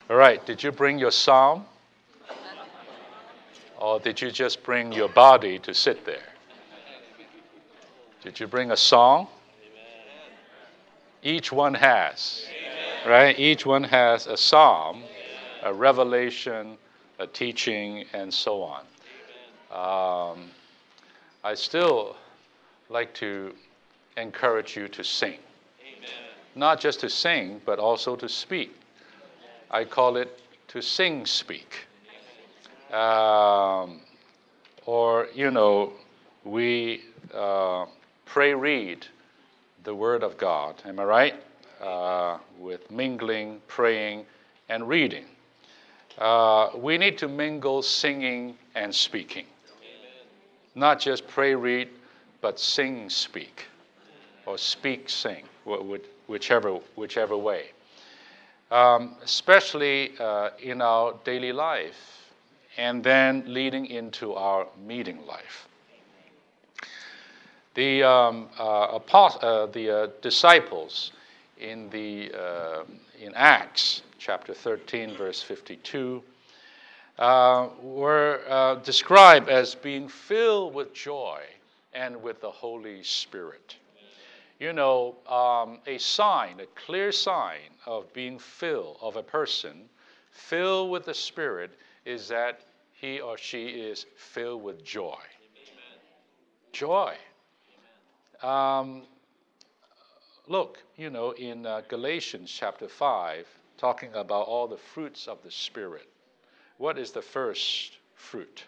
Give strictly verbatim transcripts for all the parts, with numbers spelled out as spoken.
All right, did you bring your psalm? Or did you just bring your body to sit there? Did you bring a song? Each one has, right? Each one has a psalm, a revelation, a teaching, and so on. Um, I still like to encourage you to sing. Not just to sing, but also to speak. I call it to sing speak. Um, or, you know, we uh, pray read the Word of God, am I right? Uh, with mingling, praying, and reading. Uh, we need to mingle singing and speaking. Not just pray read, but sing speak. Or speak sing, whichever, whichever way. Um, especially uh, in our daily life, and then leading into our meeting life. The um, uh, apost- uh, the uh, disciples in the uh, in Acts chapter thirteen, verse fifty-two, uh, were uh, described as being filled with joy and with the Holy Spirit. You know, um, a sign, a clear sign of being filled, of a person filled with the Spirit, is that he or she is filled with joy. Amen. Joy. Um, look, you know, in uh, Galatians chapter five, talking about all the fruits of the Spirit, what is the first fruit?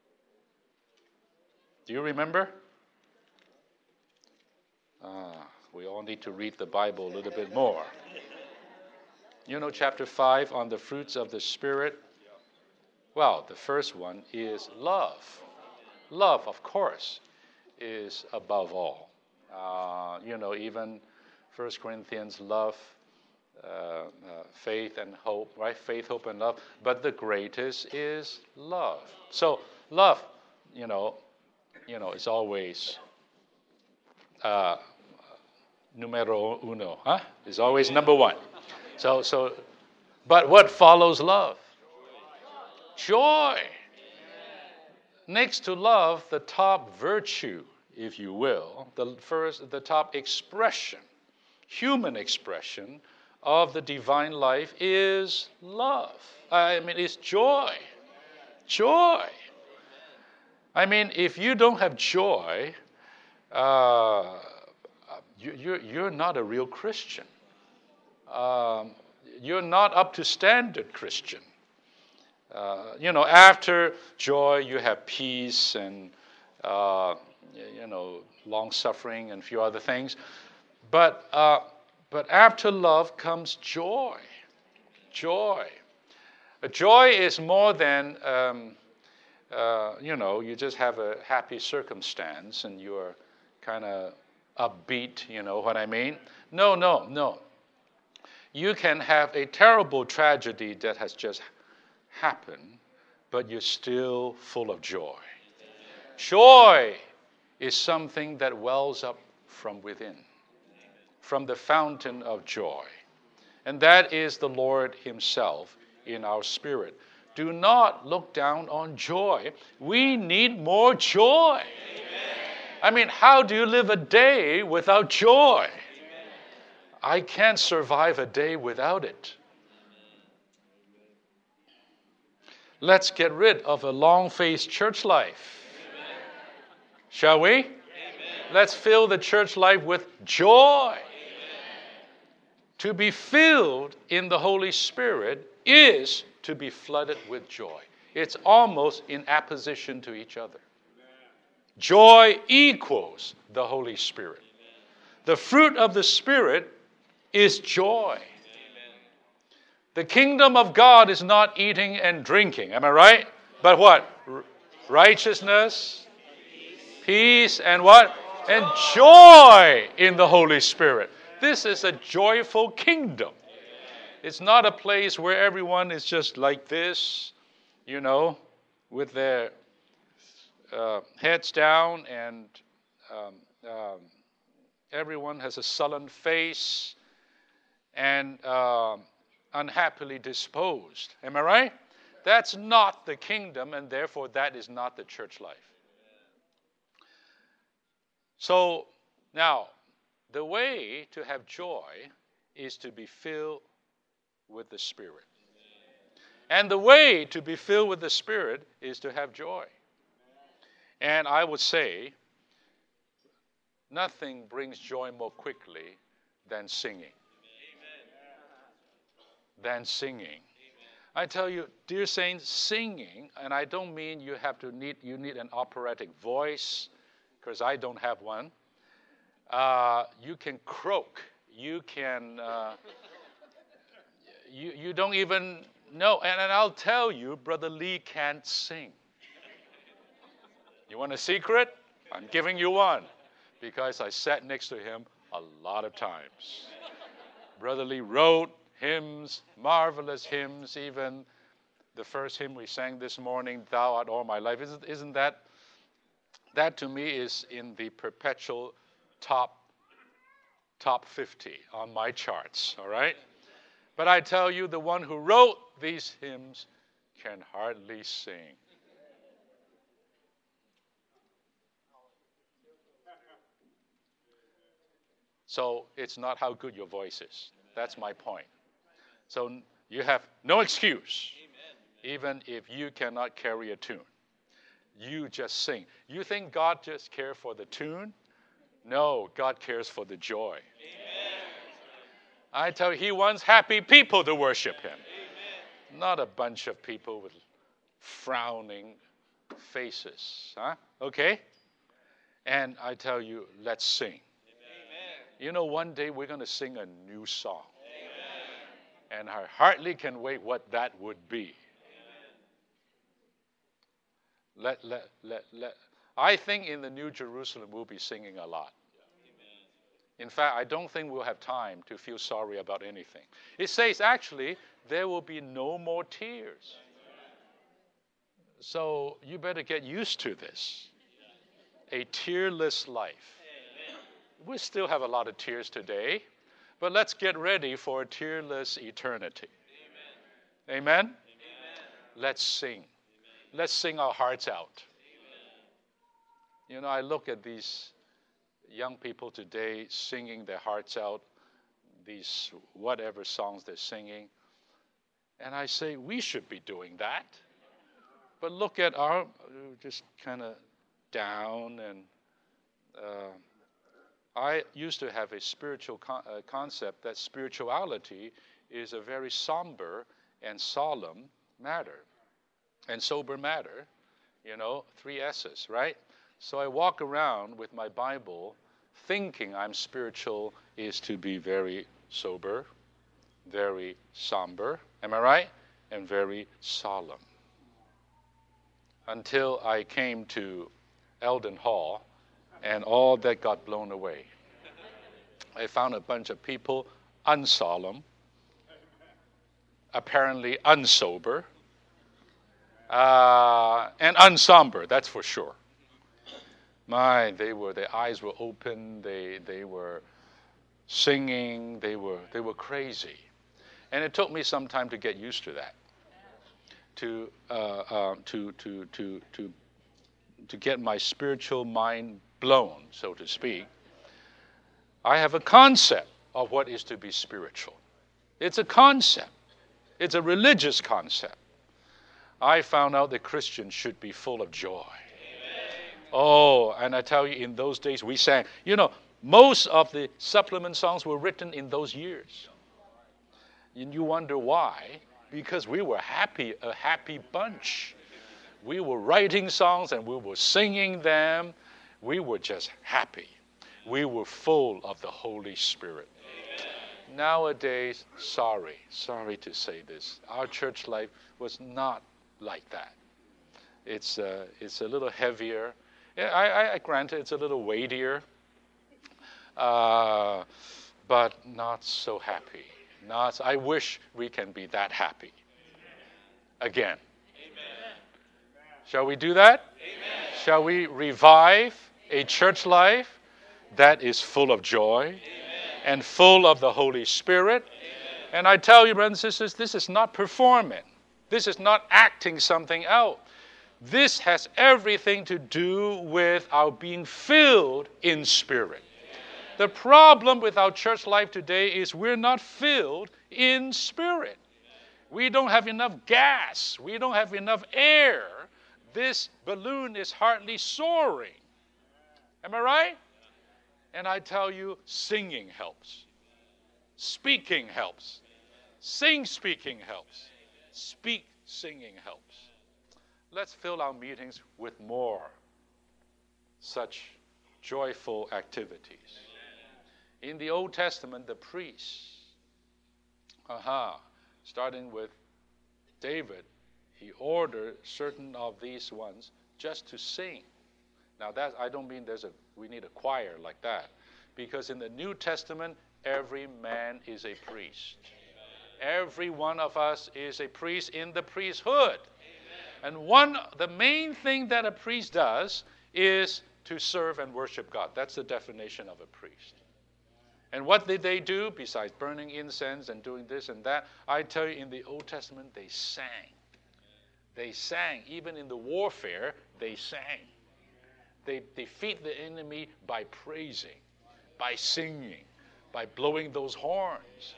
Do you remember? Ah, we all need to read the Bible a little bit more. You know chapter five on the fruits of the Spirit? Well, the first one is love. Love, of course, is above all. Uh, you know, even First Corinthians, love, uh, uh, faith and hope, right? Faith, hope, and love. But the greatest is love. So love, you know, you know, is always uh, numero uno, huh? Is always number one. So, so, but what follows love? Joy. Next to love, the top virtue, if you will, the first, the top expression, human expression of the divine life is love. I mean, it's joy. Joy. I mean, if you don't have joy, uh, you, you're, you're not a real Christian. Um, you're not up to standard Christian. Uh, you know, after joy, you have peace and, uh, you know, long-suffering and a few other things. But, uh, but after love comes joy. Joy. Uh, joy is more than, um, uh, you know, you just have a happy circumstance and you're kind of upbeat, you know what I mean? No, no, no. You can have a terrible tragedy that has just happened, but you're still full of joy. Joy is something that wells up from within, from the fountain of joy. And that is the Lord himself in our spirit. Do not look down on joy. We need more joy. Amen. I mean, how do you live a day without joy? Amen. I can't survive a day without it. Let's get rid of a long-faced church life. Amen. Shall we? Amen. Let's fill the church life with joy. Amen. To be filled in the Holy Spirit is to be flooded with joy. It's almost in opposition to each other. Joy equals the Holy Spirit. The fruit of the Spirit is joy. The kingdom of God is not eating and drinking. Am I right? But what? R- righteousness, peace, and what? And joy in the Holy Spirit. This is a joyful kingdom. It's not a place where everyone is just like this, you know, with their uh, heads down and um, um, everyone has a sullen face and uh, unhappily disposed. Am I right? That's not the kingdom, and therefore that is not the church life. So now, the way to have joy is to be filled with the Spirit. And the way to be filled with the Spirit is to have joy. And I would say, nothing brings joy more quickly than singing. Than singing. I tell you, dear saints, singing, and I don't mean you have to need you need an operatic voice, because I don't have one. Uh, you can croak. You can. Uh, you you don't even know. And, and I'll tell you, Brother Lee can't sing. You want a secret? I'm giving you one, because I sat next to him a lot of times. Brother Lee wrote hymns, marvelous hymns, even the first hymn we sang this morning, Thou Art All My Life. Isn't, isn't that, that to me is in the perpetual top, top fifty on my charts, all right? But I tell you, the one who wrote these hymns can hardly sing. So it's not how good your voice is. That's my point. So you have no excuse, even if you cannot carry a tune. You just sing. You think God just cares for the tune? No, God cares for the joy. Amen. I tell you, he wants happy people to worship him. Amen. Not a bunch of people with frowning faces. Huh? Okay? And I tell you, let's sing. Amen. You know, one day we're going to sing a new song. And I hardly can wait what that would be. Let, let, let, let. I think in the New Jerusalem we'll be singing a lot. In fact, I don't think we'll have time to feel sorry about anything. It says, actually, there will be no more tears. So you better get used to this. A tearless life. We still have a lot of tears today. But let's get ready for a tearless eternity. Amen? Amen? Amen. Let's sing. Amen. Let's sing our hearts out. Amen. You know, I look at these young people today singing their hearts out, these whatever songs they're singing, and I say, we should be doing that. But look at our, just kind of down and... Uh, I used to have a spiritual con- uh, concept that spirituality is a very somber and solemn matter. And sober matter, you know, three S's, right? So I walk around with my Bible thinking I'm spiritual is to be very sober, very somber, am I right? And very solemn. Until I came to Eldon Hall, and all that got blown away. I found a bunch of people unsolemn, apparently unsober, uh, and unsomber, that's for sure. My, they were, their eyes were open, they they were singing, they were they were crazy. And it took me some time to get used to that. To uh, uh, to to to to to get my spiritual mind blown, so to speak. I have a concept of what is to be spiritual. It's a concept. It's a religious concept. I found out that Christians should be full of joy. Amen. Oh, and I tell you, in those days we sang, you know, most of the supplement songs were written in those years. And you wonder why? Because we were happy, a happy bunch. We were writing songs and we were singing them. We were just happy. We were full of the Holy Spirit. Amen. Nowadays, sorry, sorry to say this, our church life was not like that. It's uh, it's a little heavier. I, I, I grant it, it's a little weightier, uh, but not so happy. Not. I wish we can be that happy again. Amen. Shall we do that? Amen. Shall we revive a church life that is full of joy? Amen. And full of the Holy Spirit? Amen. And I tell you, brothers and sisters, this is not performing. This is not acting something out. This has everything to do with our being filled in spirit. The problem with our church life today is we're not filled in spirit. We don't have enough gas. We don't have enough air. This balloon is hardly soaring. Am I right? And I tell you, singing helps. Speaking helps. Sing speaking helps. Speak singing helps. Let's fill our meetings with more such joyful activities. In the Old Testament, the priests, aha, starting with David, he ordered certain of these ones just to sing. Now that I don't mean there's a we need a choir like that, because in the New Testament, every man is a priest. Every one of us is a priest in the priesthood. And one, the main thing that a priest does is to serve and worship God. That's the definition of a priest. And what did they do besides burning incense and doing this and that? I tell you, in the Old Testament, they sang. They sang. Even in the warfare, they sang. They defeat the enemy by praising, by singing, by blowing those horns.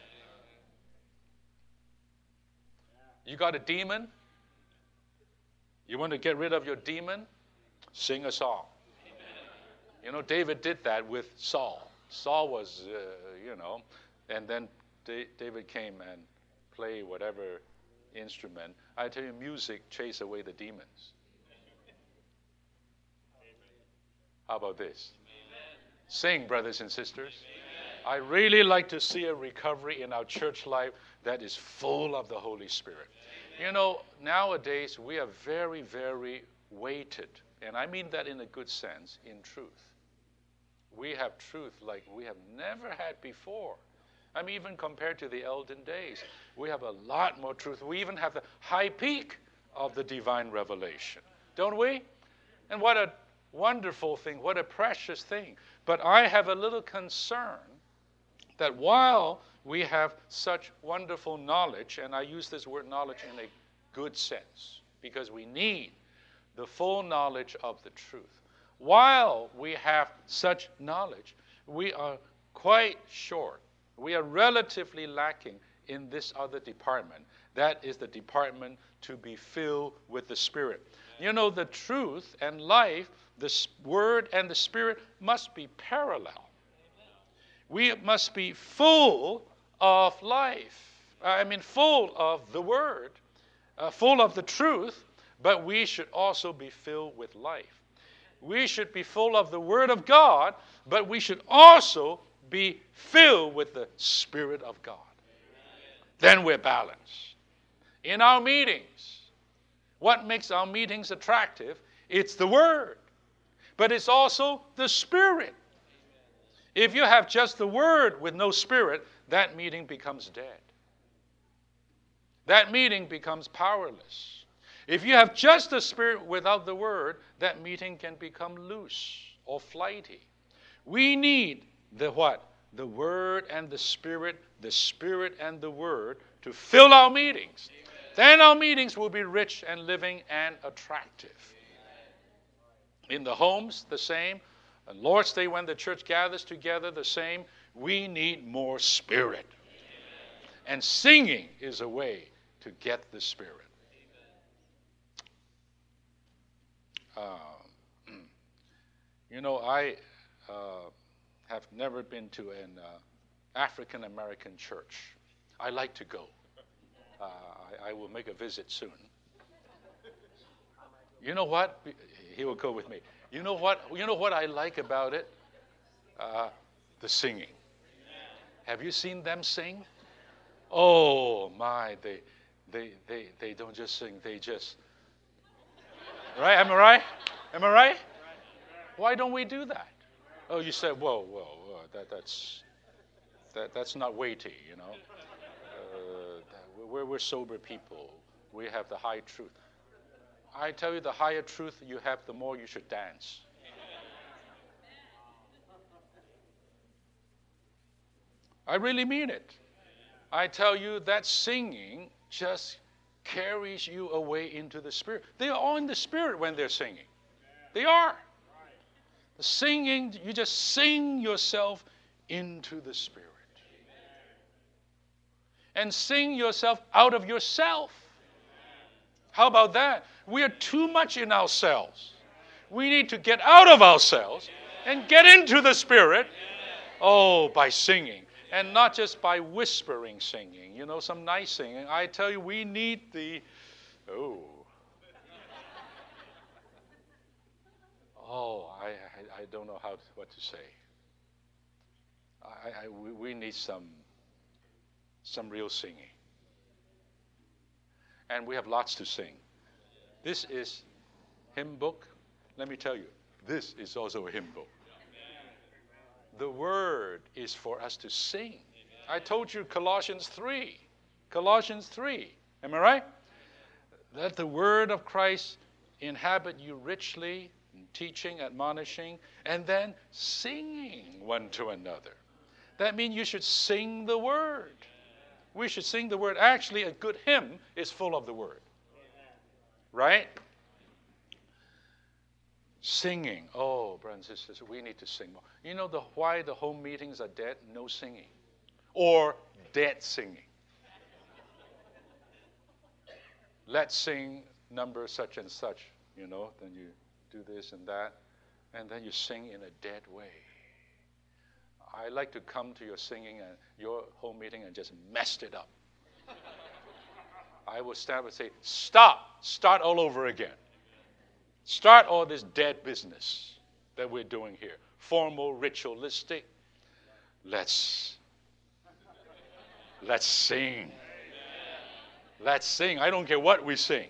You got a demon? You want to get rid of your demon? Sing a song. You know, David did that with Saul. Saul was, uh, you know, and then D- David came and played whatever instrument. I tell you, music chase away the demons. How about this? Sing, brothers and sisters. I really like to see a recovery in our church life that is full of the Holy Spirit. You know, nowadays we are very, very weighted, and I mean that in a good sense, in truth. We have truth like we have never had before. I mean, even compared to the olden days, we have a lot more truth. We even have the high peak of the divine revelation, don't we? And what a wonderful thing, what a precious thing. But I have a little concern that while we have such wonderful knowledge, and I use this word knowledge in a good sense, because we need the full knowledge of the truth. While we have such knowledge, we are quite short. We are relatively lacking in this other department. That is the department to be filled with the Spirit. You know, the truth and life, the Word and the Spirit must be parallel. We must be full of life. I mean, full of the Word, uh, full of the truth, but we should also be filled with life. We should be full of the Word of God, but we should also be filled with the Spirit of God. Then we're balanced. In our meetings, what makes our meetings attractive? It's the Word, but it's also the Spirit. If you have just the Word with no Spirit, that meeting becomes dead. That meeting becomes powerless. If you have just the Spirit without the Word, that meeting can become loose or flighty. We need the what? The Word and the Spirit, the Spirit and the Word to fill our meetings. Amen. Then our meetings will be rich and living and attractive. Amen. In the homes, the same. And Lord's Day, when the church gathers together, the same. We need more Spirit. Amen. And singing is a way to get the Spirit. Uh, you know, I uh, have never been to an uh, African American church. I like to go. Uh, I, I will make a visit soon. You know what? He will go with me. You know what? You know what I like about it? Uh, the singing. Have you seen them sing? Oh my! They, they, they, they don't just sing. They just. Right? Am I right? Am I right? Why don't we do that? Oh, you said, whoa, whoa, whoa that, that's that, that's not weighty, you know. Uh, we're, we're sober people. We have the high truth. I tell you, the higher truth you have, the more you should dance. I really mean it. I tell you that singing just carries you away into the Spirit. They are all in the Spirit when they're singing. They are. The singing, you just sing yourself into the Spirit. And sing yourself out of yourself. How about that? We are too much in ourselves. We need to get out of ourselves and get into the Spirit. Oh, by singing. And not just by whispering singing. You know, some nice singing. I tell you, we need the, oh. Oh, I, I, I don't know how to, what to say. I, I, we, we need some, some real singing. And we have lots to sing. This is hymn book. Let me tell you, this is also a hymn book. The word is for us to sing. I told you Colossians three. Colossians three. Am I right? Let the word of Christ inhabit you richly, teaching, admonishing, and then singing one to another. That means you should sing the word. We should sing the word. Actually, a good hymn is full of the word. Right? Singing. Oh, brothers and sisters, we need to sing more. You know the, why the home meetings are dead? No singing. Or dead singing. Let's sing number such and such, you know. Then you do this and that. And then you sing in a dead way. I like to come to your singing and your home meeting and just messed it up. I will stand and say, stop. Start all over again. Start all this dead business that we're doing here. Formal, ritualistic. Let's, let's sing. Let's sing. I don't care what we sing.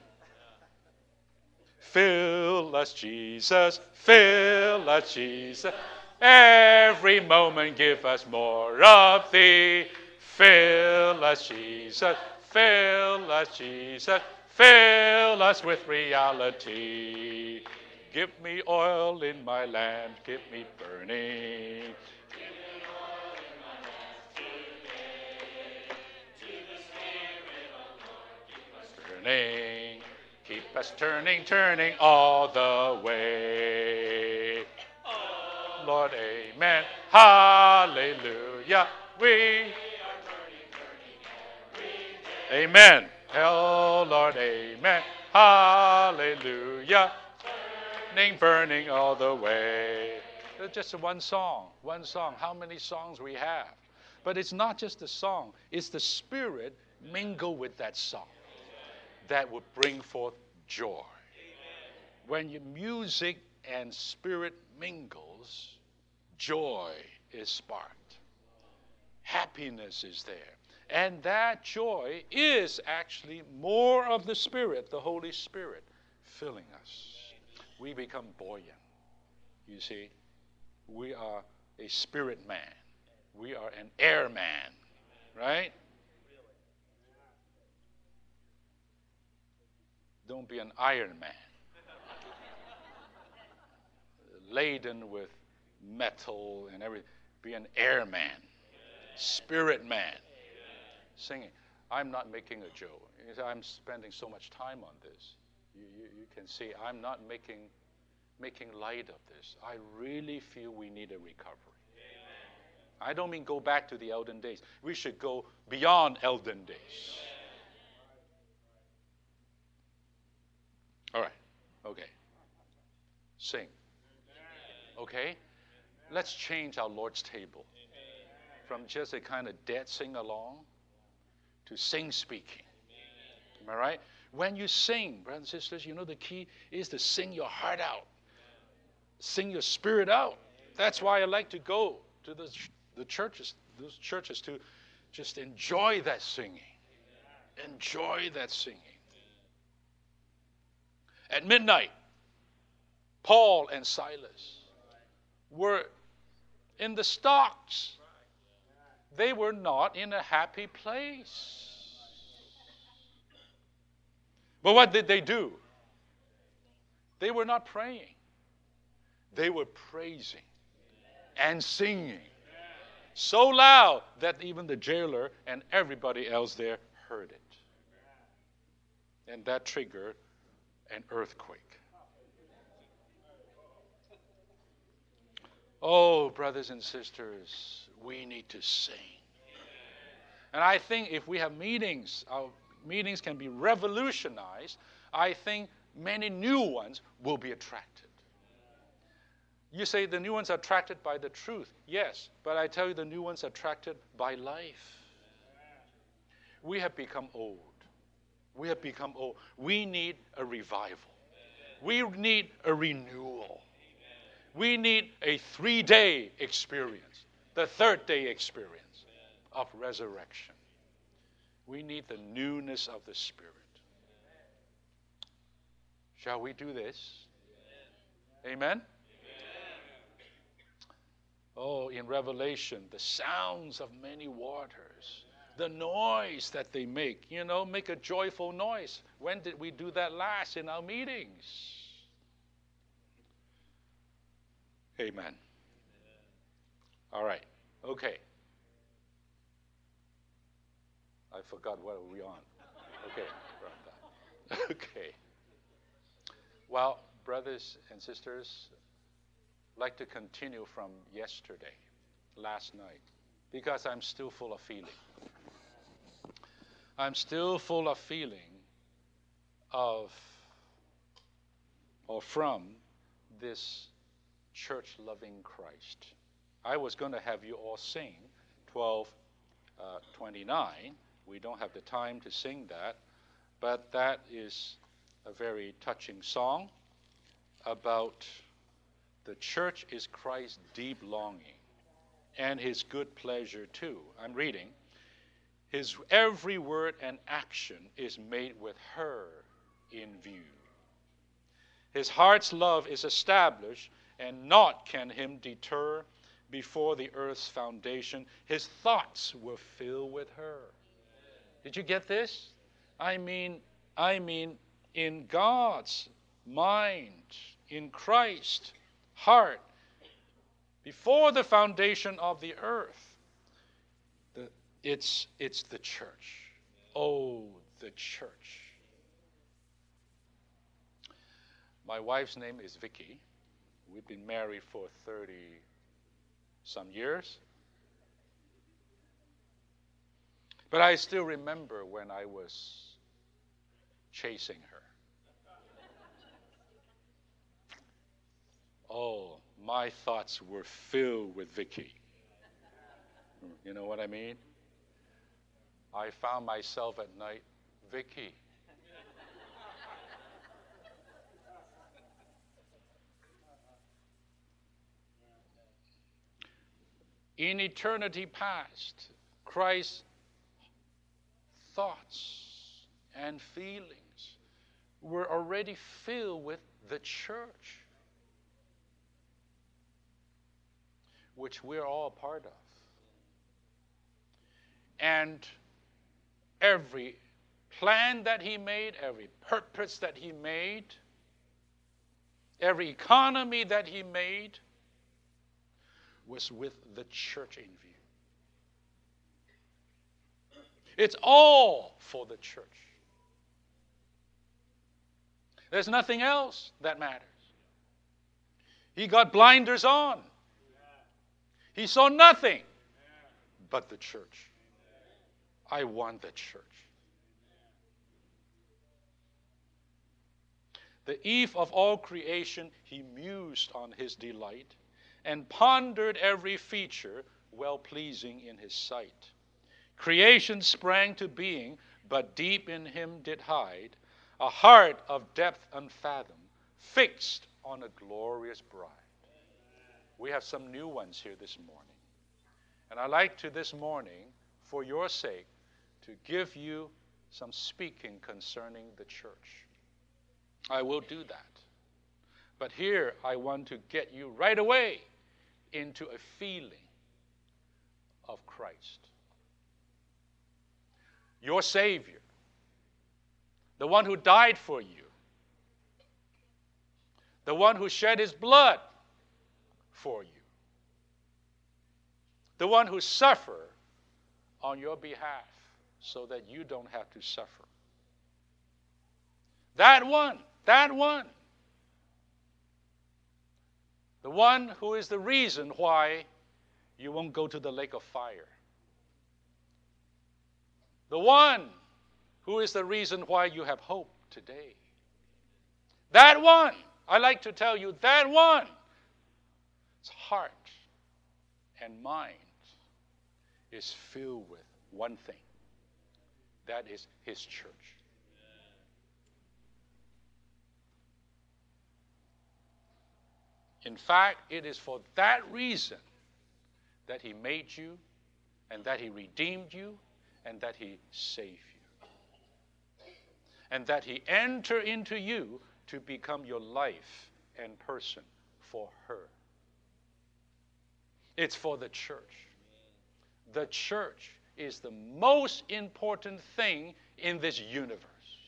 Fill us, Jesus. Fill us, Jesus. Every moment give us more of thee. Fill us, Jesus. Fill us, Jesus. Fill us with reality. Give me oil in my lamp. Keep me burning. Give me oil in my lamp today. To the Spirit, O Lord, keep us turning. Keep us turning, turning all the way. Oh, Lord, amen. Hallelujah. We are turning, turning every day. Amen. Oh, Lord, amen. Hallelujah. Burning, burning all the way. It's just one song, one song. How many songs we have? But it's not just the song. It's the Spirit mingle with that song that will bring forth joy. When your music and Spirit mingles, joy is sparked. Happiness is there. And that joy is actually more of the Spirit, the Holy Spirit, filling us. We become buoyant. You see, we are a spirit man. We are an air man, right? Don't be an Iron Man, laden with metal and everything. Be an air man, spirit man. Singing. I'm not making a joke. I'm spending so much time on this. You, you, you can see I'm not making making light of this. I really feel we need a recovery. Amen. I don't mean go back to the elden days. We should go beyond elden days. All right. Okay. Sing. Okay? Let's change our Lord's table from just a kind of dead sing-along to sing speaking. Am I right? When you sing, brothers and sisters, you know the key is to sing your heart out. Sing your spirit out. That's why I like to go to the, the churches, those churches to just enjoy that singing. Enjoy that singing. At midnight, Paul and Silas were in the stocks. They were not in a happy place. But what did they do? They were not praying. They were praising and singing. So loud that even the jailer and everybody else there heard it. And that triggered an earthquake. Oh, brothers and sisters, we need to sing. And I think if we have meetings, our meetings can be revolutionized. I think many new ones will be attracted. You say the new ones are attracted by the truth. Yes, but I tell you the new ones are attracted by life. We have become old. We have become old. We need a revival. We need a renewal. We need a three-day experience, the third day experience of resurrection. We need the newness of the Spirit. Shall we do this? Amen? Oh, in Revelation, the sounds of many waters, the noise that they make, you know, make a joyful noise. When did we do that last in our meetings? Amen. All right. Okay. I forgot what are we on. Okay. Okay. Well, brothers and sisters, I'd like to continue from yesterday, last night, because I'm still full of feeling. I'm still full of feeling of or from this church-loving Christ. I was going to have you all sing twelve twenty-nine. We don't have the time to sing that, but that is a very touching song about the church is Christ's deep longing and his good pleasure too. I'm reading. His every word and action is made with her in view. His heart's love is established, and naught can him deter. Before the earth's foundation, his thoughts were filled with her. Did you get this? I mean, I mean, in God's mind, in Christ's heart, before the foundation of the earth, the, it's, it's the church. Oh, the church. My wife's name is Vicky. We've been married for thirty some years. But I still remember when I was chasing her. Oh, my thoughts were filled with Vicky. You know what I mean? I found myself at night, Vicky. In eternity past, Christ's thoughts and feelings were already filled with the church, which we're all a part of. And every plan that he made, every purpose that he made, every economy that he made, was with the church in view. It's all for the church. There's nothing else that matters. He got blinders on. He saw nothing but the church. I want the church. The eve of all creation, he mused on his delight and pondered every feature well-pleasing in his sight. Creation sprang to being, but deep in him did hide a heart of depth unfathomed, fixed on a glorious bride. We have some new ones here this morning. And I'd like to this morning, for your sake, to give you some speaking concerning the church. I will do that. But here I want to get you right away into a feeling of Christ. Your Savior, the one who died for you, the one who shed his blood for you, the one who suffered on your behalf so that you don't have to suffer. That one, that one. The one who is the reason why you won't go to the lake of fire. The one who is the reason why you have hope today. That one, I like to tell you, that one, his heart and mind is filled with one thing. That is his church. In fact, it is for that reason that he made you, and that he redeemed you, and that he saved you. And that he entered into you to become your life and person for her. It's for the church. The church is the most important thing in this universe.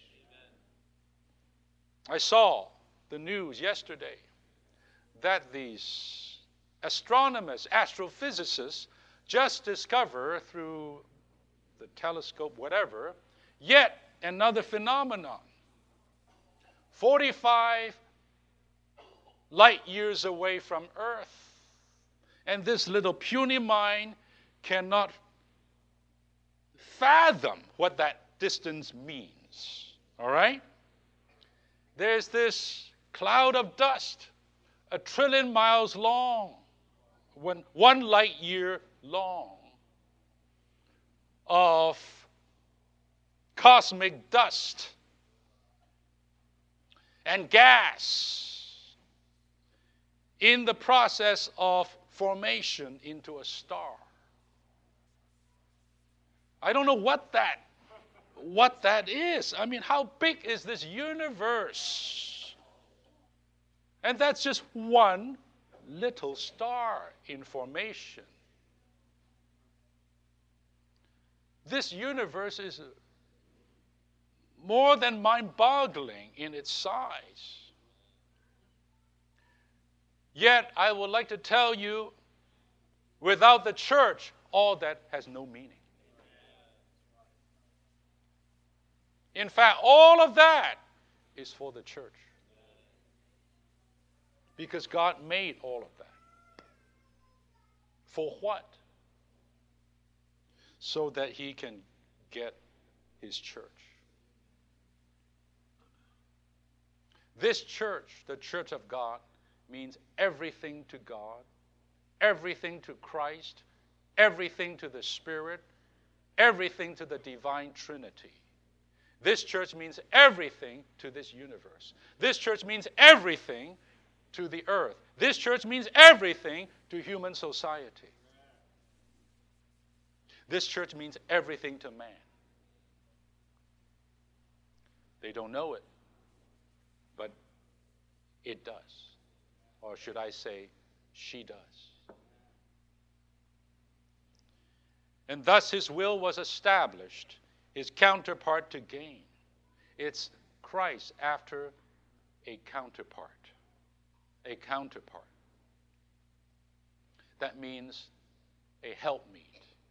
I saw the news yesterday that these astronomers, astrophysicists, just discovered through the telescope, whatever, yet another phenomenon. forty-five light years away from Earth. And this little puny mind cannot fathom what that distance means. All right? There's this cloud of dust, a trillion miles long, one, one light year long, of cosmic dust and gas in the process of formation into a star. I don't know what that what that is. I mean, how big is this universe? And that's just one little star in formation. This universe is more than mind-boggling in its size. Yet, I would like to tell you, without the church, all that has no meaning. In fact, all of that is for the church. Because God made all of that. For what? So that he can get his church. This church, the church of God, means everything to God, everything to Christ, everything to the Spirit, everything to the divine Trinity. This church means everything to this universe. This church means everything to the earth. This church means everything to human society. This church means everything to man. They don't know it, but it does. Or should I say, she does. And thus his will was established, his counterpart to gain. It's Christ after a counterpart. A counterpart. That means a helpmeet,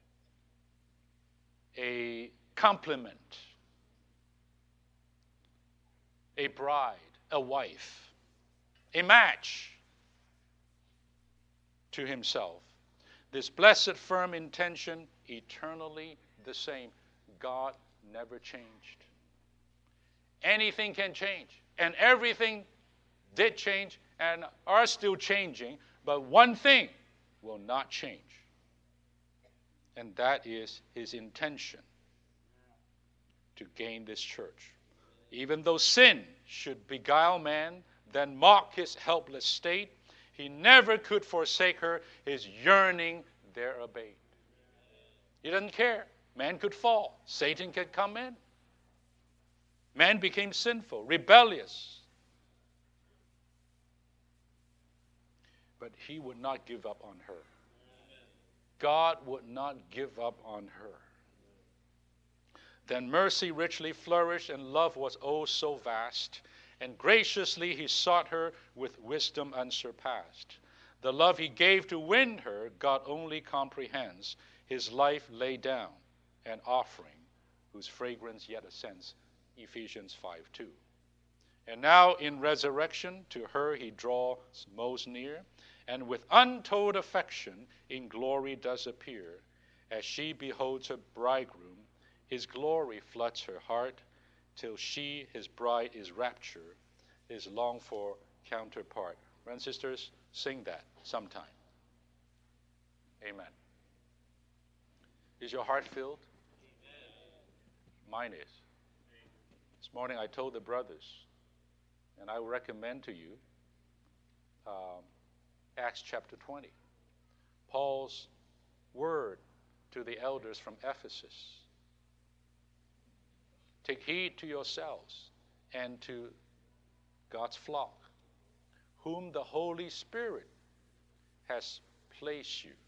a complement, a bride, a wife, a match to himself. This blessed firm intention, eternally the same. God never changed. Anything can change, and everything did change and are still changing, but one thing will not change, and that is his intention to gain this church. Even though sin should beguile man, then mock his helpless state, he never could forsake her, his yearning there abate. He doesn't care. Man could fall. Satan could come in. Man became sinful, rebellious. But he would not give up on her. God would not give up on her. Then mercy richly flourished, and love was oh so vast, and graciously he sought her with wisdom unsurpassed. The love he gave to win her, God only comprehends. His life laid down, an offering whose fragrance yet ascends. Ephesians five two. And now in resurrection, to her he draws most near, and with untold affection in glory does appear. As she beholds her bridegroom, his glory floods her heart, till she, his bride, is rapture, his longed-for counterpart. Brothers and sisters, sing that sometime. Amen. Is your heart filled? Amen. Mine is. This morning I told the brothers, and I recommend to you um, Acts chapter twenty. Paul's word to the elders from Ephesus. Take heed to yourselves and to God's flock, whom the Holy Spirit has placed you,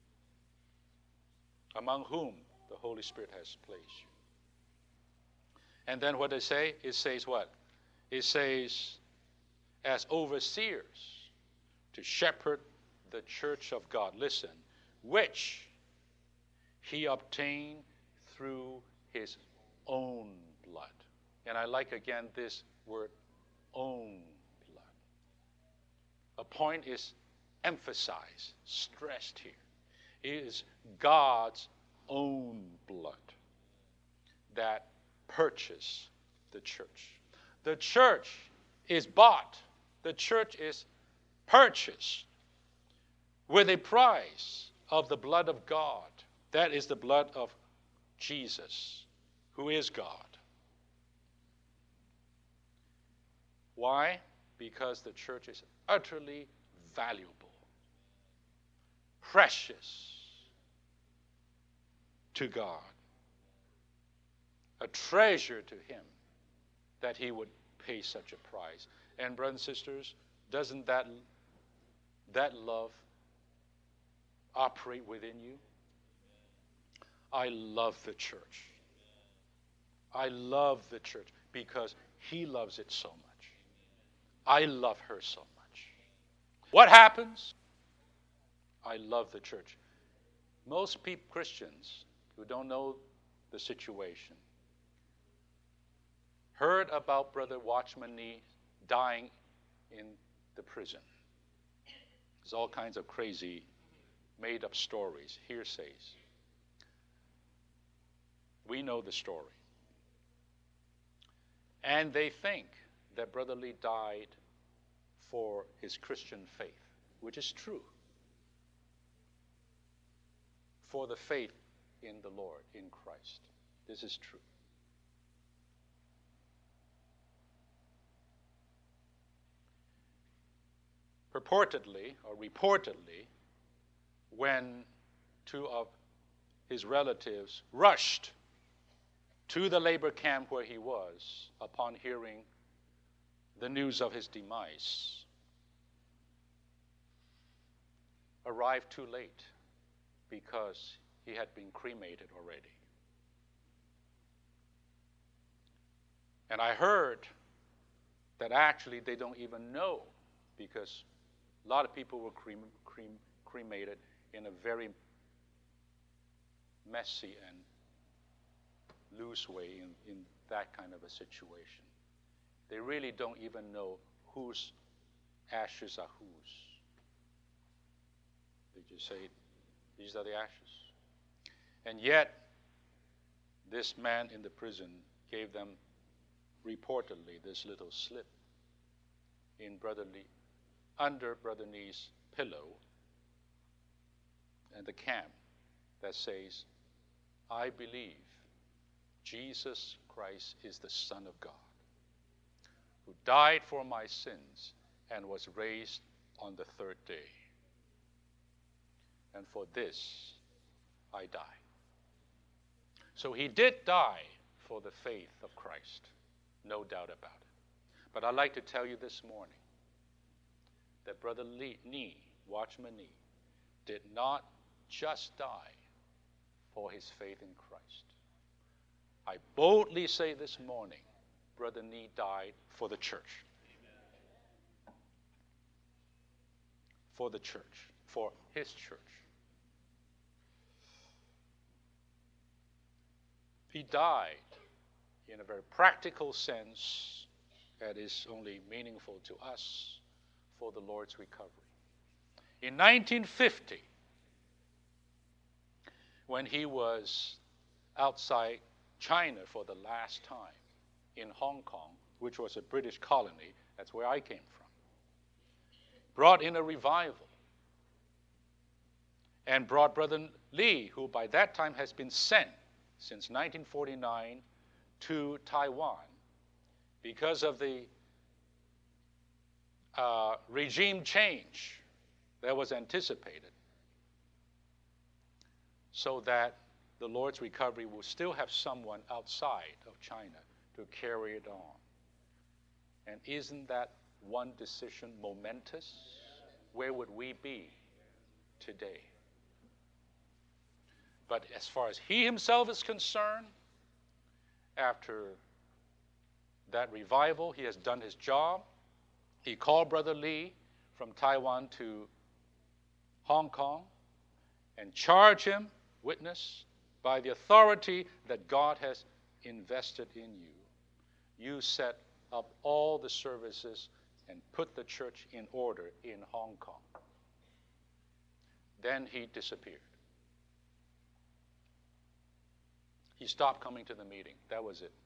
among whom the Holy Spirit has placed you. And then what does it say? It says what? It says, as overseers to shepherd the church of God. Listen, which he obtained through his own blood. And I like again this word, own blood. A point is emphasized, stressed here. It is God's own blood that purchased the church. The church is bought. The church is purchased with a price of the blood of God. That is the blood of Jesus, who is God. Why? Because the church is utterly valuable, precious to God, a treasure to him that he would pay such a price. And brothers and sisters, doesn't that, that love operate within you? I love the church. I love the church because he loves it so much. I love her so much. What happens? I love the church. Most people, Christians who don't know the situation, heard about Brother Watchman Nee dying in the prison. There's all kinds of crazy, made-up stories, hearsays. We know the story. And they think that Brother Lee died for his Christian faith, which is true. For the faith in the Lord, in Christ. This is true. Purportedly, or reportedly, when two of his relatives rushed to the labor camp where he was upon hearing the news of his demise, arrived too late because he had been cremated already. And I heard that actually they don't even know, because a lot of people were crem- crem- cremated in a very messy and loose way in, in that kind of a situation. They really don't even know whose ashes are whose. They just say, these are the ashes. And yet, this man in the prison gave them, reportedly, this little slip in Brother Lee, under Brother Nee's pillow, and the camp that says, I believe Jesus Christ is the Son of God, who died for my sins and was raised on the third day. And for this I die. So he did die for the faith of Christ, no doubt about it. But I'd like to tell you this morning that Brother Lee, Nee, Watchman Nee, did not just die for his faith in Christ. I boldly say this morning, Brother Nee died for the church. Amen. for the church, for his church. He died in a very practical sense that is only meaningful to us for the Lord's recovery. In nineteen fifty, when he was outside China for the last time in Hong Kong, which was a British colony, that's where I came from, brought in a revival and brought Brother Lee, who by that time has been sent since nineteen forty-nine to Taiwan because of the uh, regime change that was anticipated, so that the Lord's recovery will still have someone outside of China to carry it on. And isn't that one decision momentous? Where would we be today? But as far as he himself is concerned, after that revival, he has done his job. He called Brother Lee from Taiwan to Hong Kong and charged him, witness, by the authority that God has invested in you. You set up all the services and put the church in order in Hong Kong. Then he disappeared. He stopped coming to the meeting. That was it.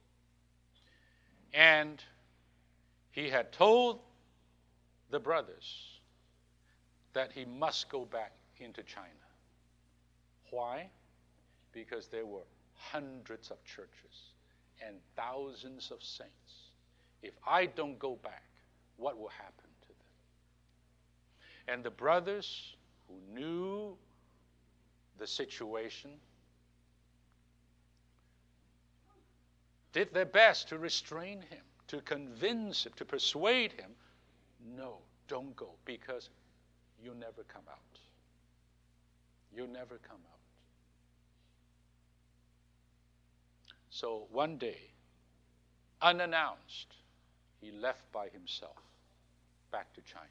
And he had told the brothers that he must go back into China. Why? Because there were hundreds of churches and thousands of saints. If I don't go back, what will happen to them? And the brothers who knew the situation did their best to restrain him, to convince him, to persuade him, no, don't go, because you never come out. You never come out. So one day, unannounced, he left by himself back to China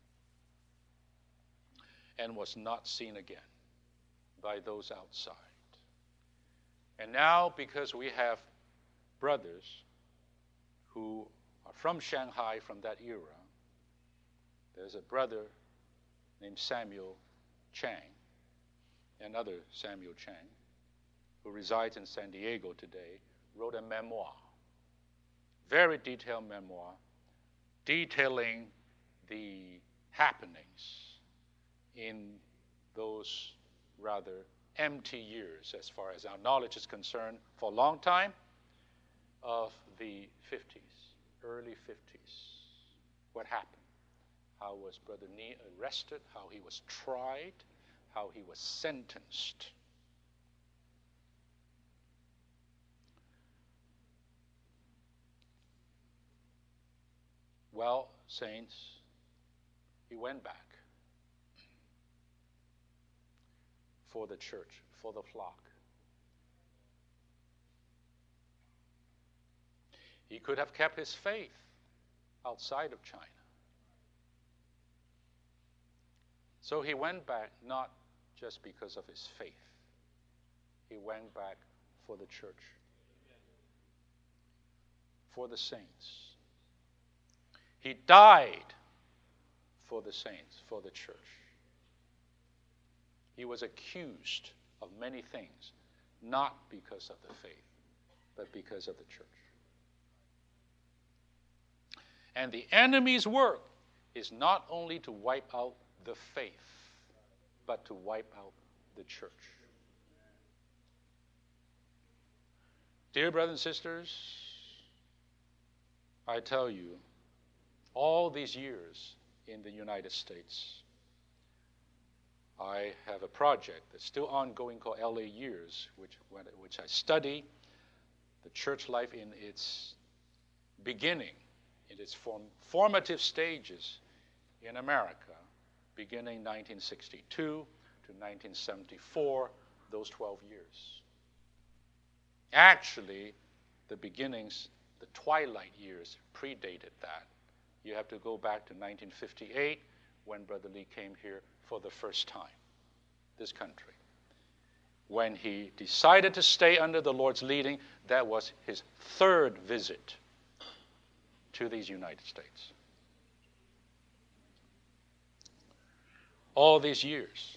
and was not seen again by those outside. And now, because we have brothers who are from Shanghai from that era, there's a brother named Samuel Chang, another Samuel Chang, who resides in San Diego today, wrote a memoir, very detailed memoir, detailing the happenings in those rather empty years, as far as our knowledge is concerned, for a long time, of the fifties, early fifties. What happened? How was Brother Nee arrested, how he was tried, how he was sentenced. Well, saints, he went back for the church, for the flock. He could have kept his faith outside of China. So he went back not just because of his faith. He went back for the church, for the saints. He died for the saints, for the church. He was accused of many things, not because of the faith, but because of the church. And the enemy's work is not only to wipe out the faith, but to wipe out the church. Dear brothers and sisters, I tell you, all these years in the United States, I have a project that's still ongoing called L A Years, which, which I study the church life in its beginning, in its form, formative stages in America, beginning nineteen sixty-two to nineteen seventy-four, those twelve years. Actually, the beginnings, the twilight years, predated that. You have to go back to nineteen fifty-eight, when Brother Lee came here for the first time, this country. When he decided to stay under the Lord's leading, that was his third visit to these United States. All these years,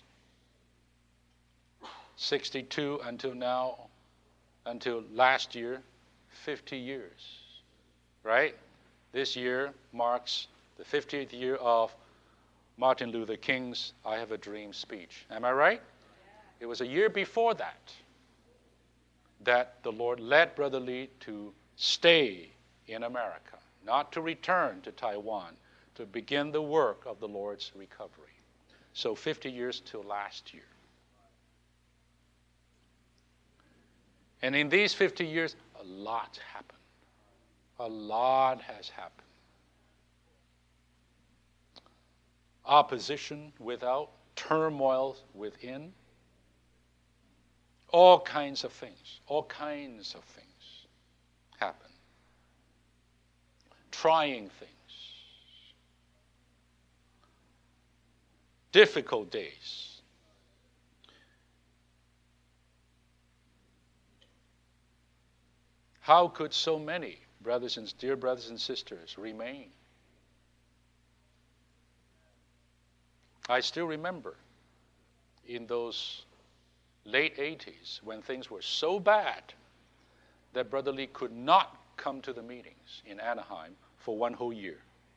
sixty-two until now, until last year, fifty years, right? This year marks the fiftieth year of Martin Luther King's I Have a Dream speech. Am I right? It was a year before that that the Lord led Brother Lee to stay in America, not to return to Taiwan, to begin the work of the Lord's recovery. So fifty years till last year. And in these fifty years, a lot happened. A lot has happened. Opposition without, turmoil within, all kinds of things, all kinds of things happen. Trying things. Difficult days. How could so many brothers and dear brothers and sisters remain? I still remember in those late eighties when things were so bad that Brother Lee could not come to the meetings in Anaheim for one whole year.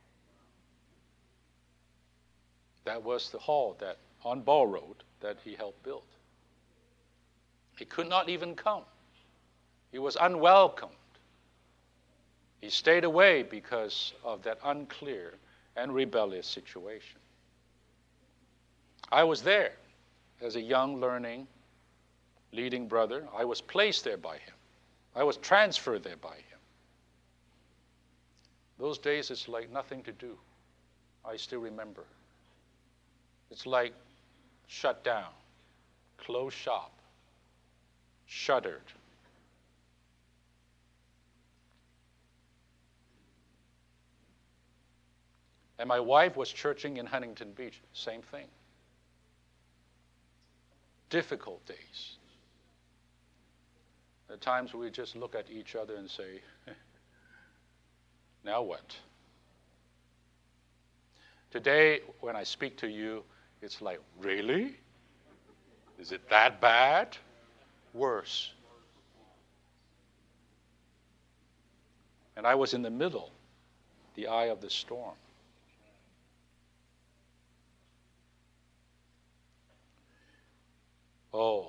That was the hall that on Ball Road that he helped build. He could not even come. He was unwelcomed. He stayed away because of that unclear and rebellious situation. I was there as a young, learning, leading brother. I was placed there by him. I was transferred there by him. Those days, it's like nothing to do. I still remember. It's like shut down, closed shop, shuttered. And my wife was churching in Huntington Beach, same thing. Difficult days. At times we just look at each other and say, now what? Today, when I speak to you, it's like, really? Is it that bad? Worse. And I was in the middle, the eye of the storm. Oh,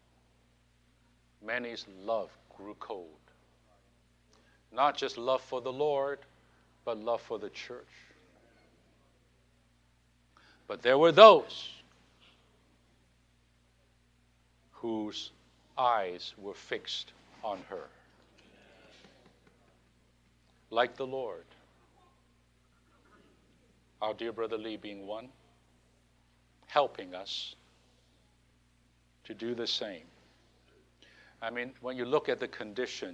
many's love grew cold. Not just love for the Lord, but love for the church. But there were those whose eyes were fixed on her. Like the Lord. Our dear Brother Lee being one, helping us to do the same. I mean, when you look at the condition,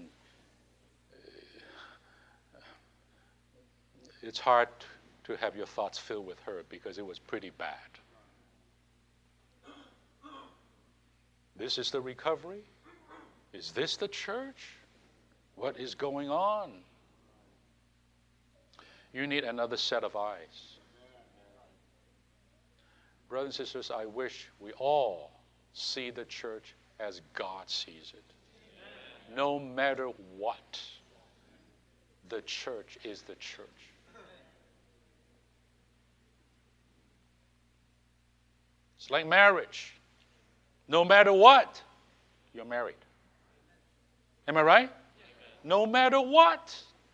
it's hard to have your thoughts filled with her because it was pretty bad. This is the recovery? Is this the church? What is going on? You need another set of eyes. Brothers and sisters, I wish we all see the church as God sees it. No matter what, the church is the church. It's like marriage. No matter what, you're married. Am I right? No matter what.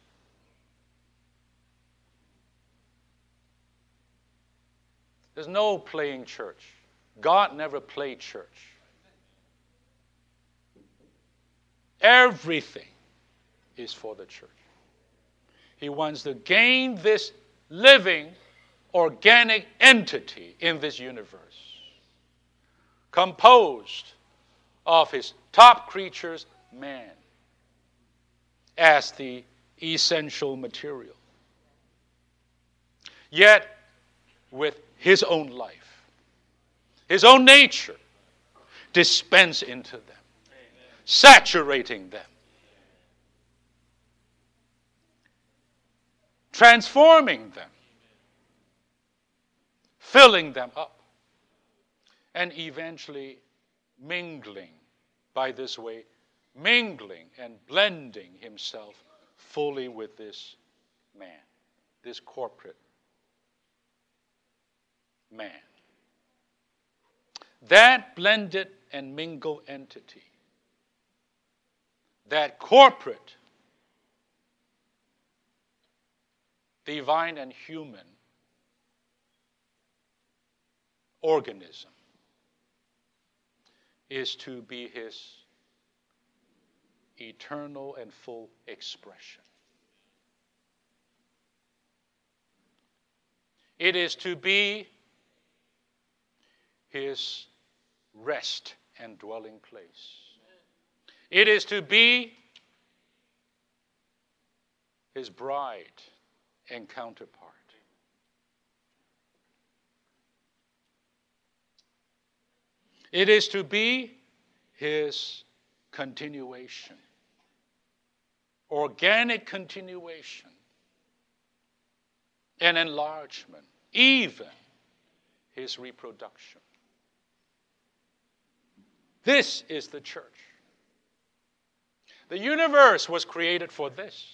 There's no playing church. God never played church. Everything is for the church. He wants to gain this living, organic entity in this universe, composed of his top creatures, man, as the essential material. Yet, with His own life, His own nature, dispense into them, saturating them, transforming them, filling them up, and eventually mingling by this way, mingling and blending Himself fully with this man, this corporate man. That blended and mingled entity, that corporate, divine and human organism, is to be His eternal and full expression. It is to be His rest and dwelling place. It is to be His bride and counterpart. It is to be His continuation, organic continuation, and enlargement, even His reproduction. This is the church. The universe was created for this.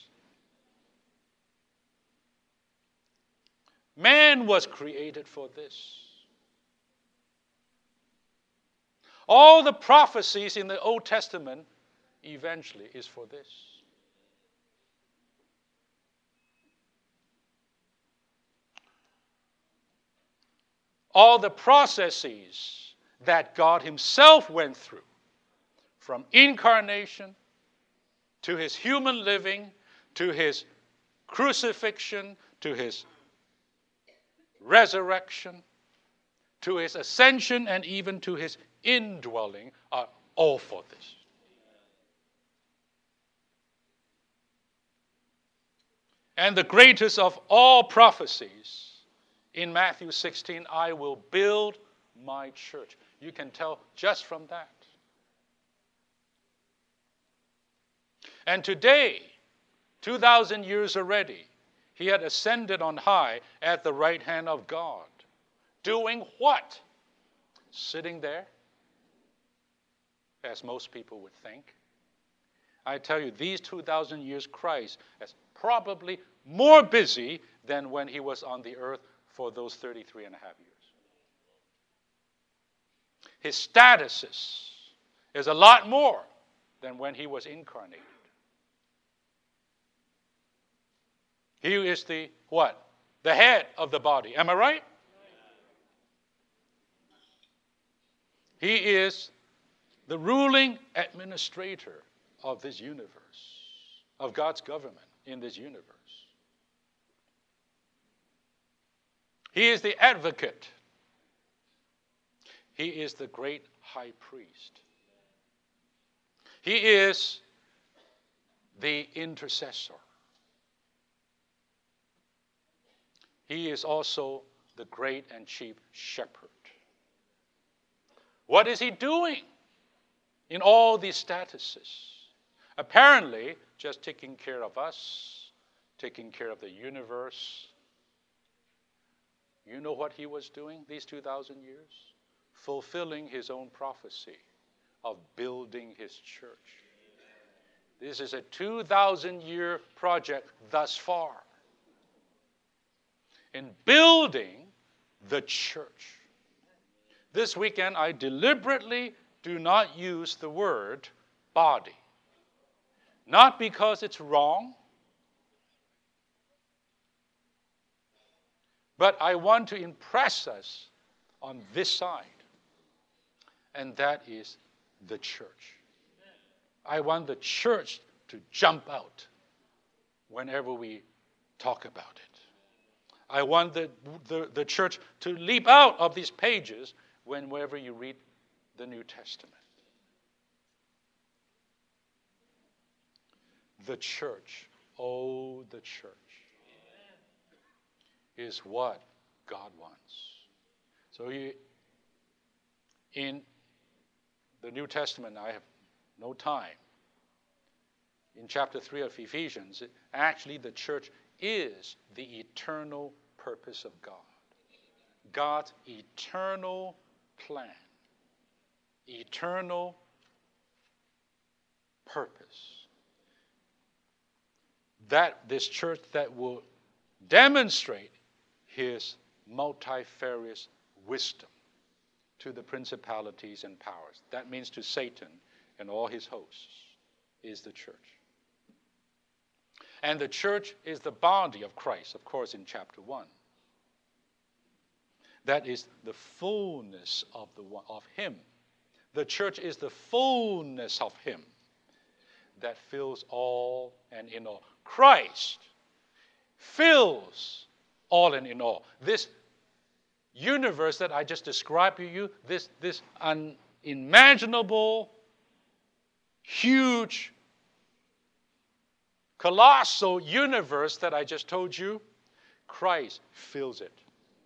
Man was created for this. All the prophecies in the Old Testament eventually is for this. All the processes that God Himself went through, from incarnation to His human living, to His crucifixion, to His resurrection, to His ascension, and even to His indwelling, are all for this. And the greatest of all prophecies in Matthew sixteen, I will build my church. You can tell just from that. And today, two thousand years already, He had ascended on high at the right hand of God. Doing what? Sitting there, as most people would think. I tell you, these two thousand years, Christ is probably more busy than when He was on the earth for those thirty-three and a half years. His statuses is a lot more than when He was incarnated. He is the what? The head of the body. Am I right? He is the ruling administrator of this universe, of God's government in this universe. He is the advocate. He is the great high priest. He is the intercessor. He is also the great and chief shepherd. What is He doing in all these statuses? Apparently, just taking care of us, taking care of the universe. You know what He was doing these two thousand years? Fulfilling His own prophecy of building His church. This is a two thousand year project thus far. In building the church. This weekend, I deliberately do not use the word body. Not because it's wrong, but I want to impress us on this side, and that is the church. I want the church to jump out whenever we talk about it. I want the, the, the church to leap out of these pages whenever you read the New Testament. The church, oh, the church, is what God wants. So you, in the New Testament, I have no time. In chapter three of Ephesians, actually the church is the eternal purpose of God. God's eternal plan. Eternal purpose. That this church that will demonstrate his multifarious wisdom to the principalities and powers. That means to Satan and all his hosts is the church. And the church is the body of Christ, of course, in chapter one. That is the fullness of, the, of him. The church is the fullness of him that fills all and in all. Christ fills all and in all. This universe that I just described to you, this, this unimaginable, huge, colossal universe that I just told you, Christ fills it.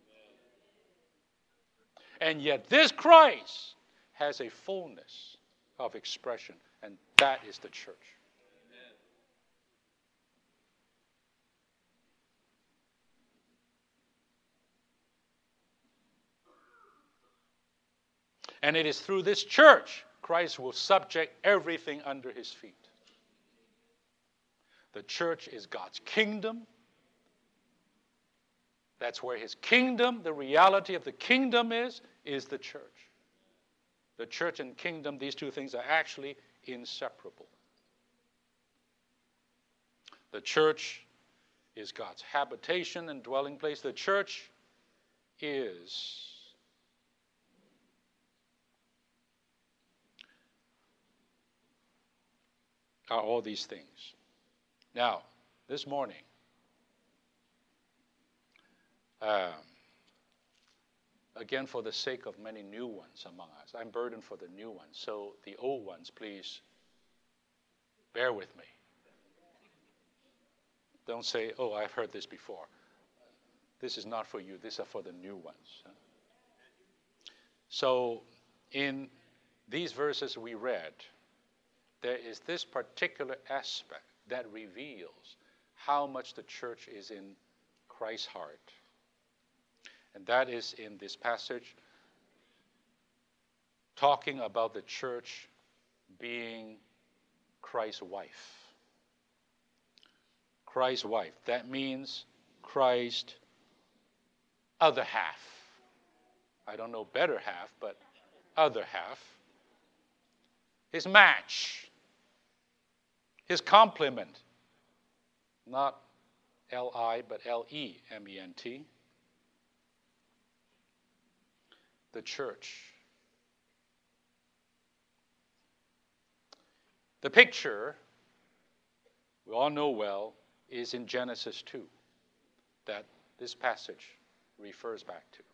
And yet this Christ has a fullness of expression, and that is the church. And it is through this church Christ will subject everything under his feet. The church is God's kingdom. That's where his kingdom, the reality of the kingdom is, is the church. The church and kingdom, these two things are actually inseparable. The church is God's habitation and dwelling place. The church is are all these things. Now, this morning, uh, again, for the sake of many new ones among us, I'm burdened for the new ones. So the old ones, please bear with me. Don't say, oh, I've heard this before. This is not for you. These are for the new ones. So in these verses we read, there is this particular aspect that reveals how much the church is in Christ's heart. And that is in this passage, talking about the church being Christ's wife. Christ's wife. That means Christ's other half. I don't know better half, but other half. His match. His complement. Not L I, but L E M E N T. The church. The picture, we all know well, is in Genesis two, that this passage refers back to.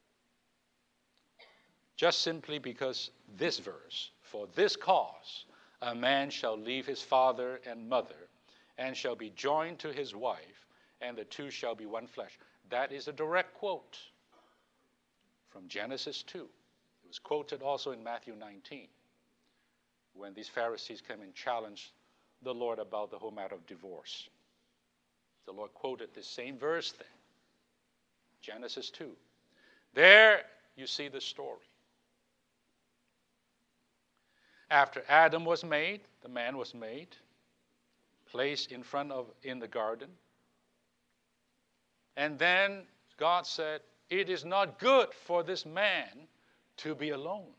Just simply because this verse, for this cause, a man shall leave his father and mother, and shall be joined to his wife, and the two shall be one flesh. That is a direct quote from Genesis two. It was quoted also in Matthew nineteen, when these Pharisees came and challenged the Lord about the whole matter of divorce. The Lord quoted this same verse there, Genesis two. There you see the story. After Adam was made, the man was made, placed in front of, in the garden. And then God said, it is not good for this man to be alone.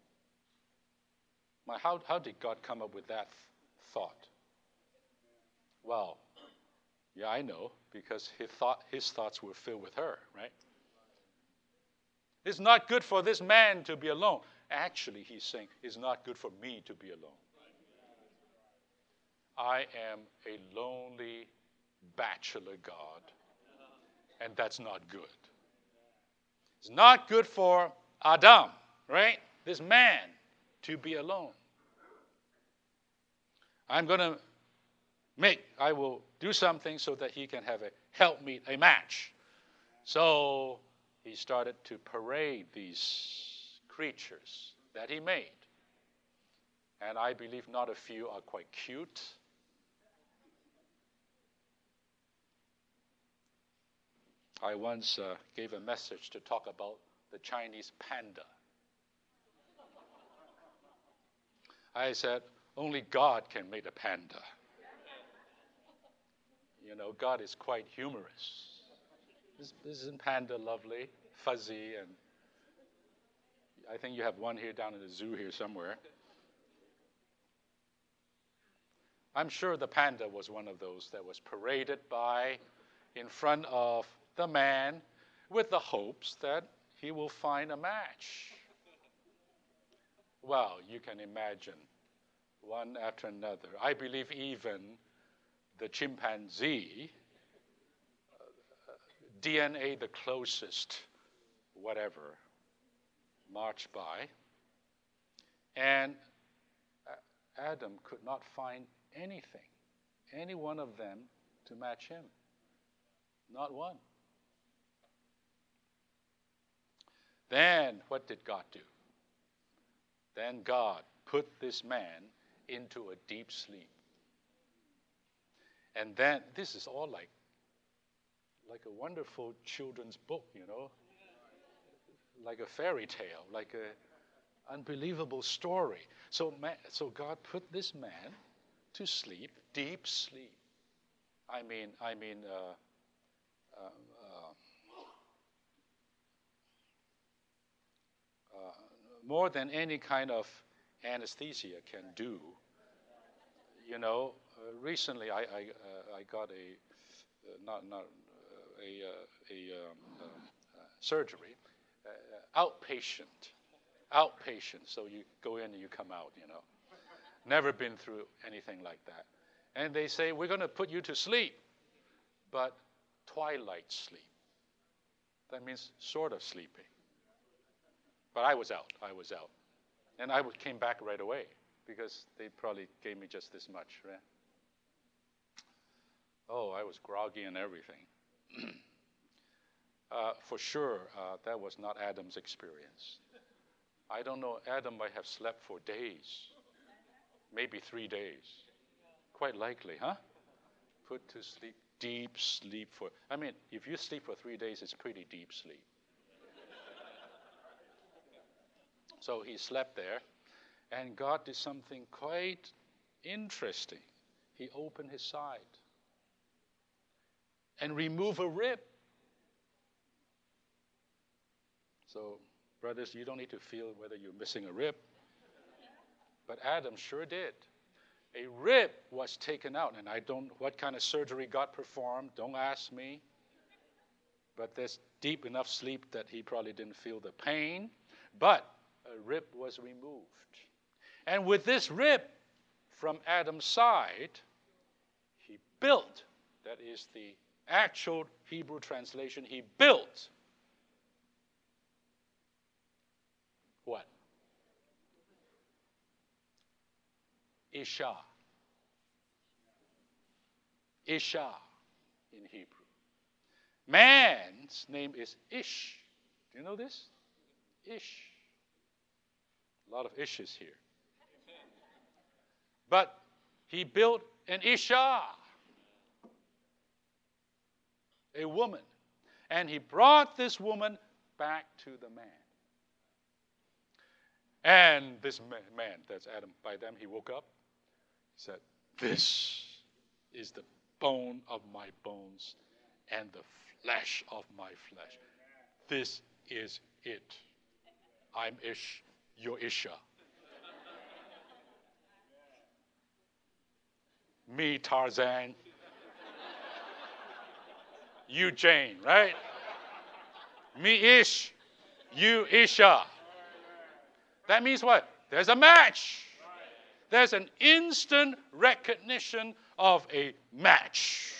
Now, how, how did God come up with that thought? Well, yeah, I know, because his, thought, his thoughts were filled with her, right? It's not good for this man to be alone. Actually, he's saying, it's not good for me to be alone. I am a lonely bachelor God, and that's not good. It's not good for Adam, right? This man to be alone. I'm going to make, I will do something so that he can have a helpmeet, a match. So he started to parade these creatures that he made. And I believe not a few are quite cute. I once uh, gave a message to talk about the Chinese panda. I said, only God can make a panda. You know, God is quite humorous. Isn't panda lovely, fuzzy, and I think you have one here down in the zoo here somewhere. I'm sure the panda was one of those that was paraded by in front of the man with the hopes that he will find a match. Well, you can imagine one after another. I believe even the chimpanzee, uh, D N A the closest, whatever, marched by. And Adam could not find anything, any one of them to match him. Not one. Then what did God do? Then God put this man into a deep sleep. And then, this is all like, like a wonderful children's book, you know, like a fairy tale, like a unbelievable story. So, man, so God put this man to sleep, deep sleep. I mean, I mean, uh, uh, uh, uh, more than any kind of anesthesia can do. You know, uh, recently I I, uh, I got a uh, not not uh, a uh, a um, uh, uh, surgery, uh, outpatient, outpatient. So you go in and you come out. You know, never been through anything like that. And they say we're going to put you to sleep, but twilight sleep. That means sort of sleeping. But I was out. I was out, and I came back right away, because they probably gave me just this much, right? Oh, I was groggy and everything. uh, for sure, uh, that was not Adam's experience. I don't know, Adam might have slept for days, maybe three days. Quite likely, huh? Put to sleep, deep sleep for, I mean, if you sleep for three days, it's pretty deep sleep. So he slept there. And God did something quite interesting. He opened his side and removed a rib. So, brothers, you don't need to feel whether you're missing a rib. But Adam sure did. A rib was taken out. And I don't, what kind of surgery God performed, don't ask me. But there's deep enough sleep that he probably didn't feel the pain. But a rib was removed. And with this rib from Adam's side, he built, that is the actual Hebrew translation, he built what? Isha. Isha in Hebrew. Man's name is Ish. Do you know this? Ish. A lot of Ishes here. But he built an Isha, a woman. And he brought this woman back to the man. And this man, man, that's Adam, by then he woke up. He said, this is the bone of my bones and the flesh of my flesh. This is it. I'm Ish, you're Isha. Me, Tarzan. You, Jane, right? Me, Ish. You, Isha. That means what? There's a match. There's an instant recognition of a match.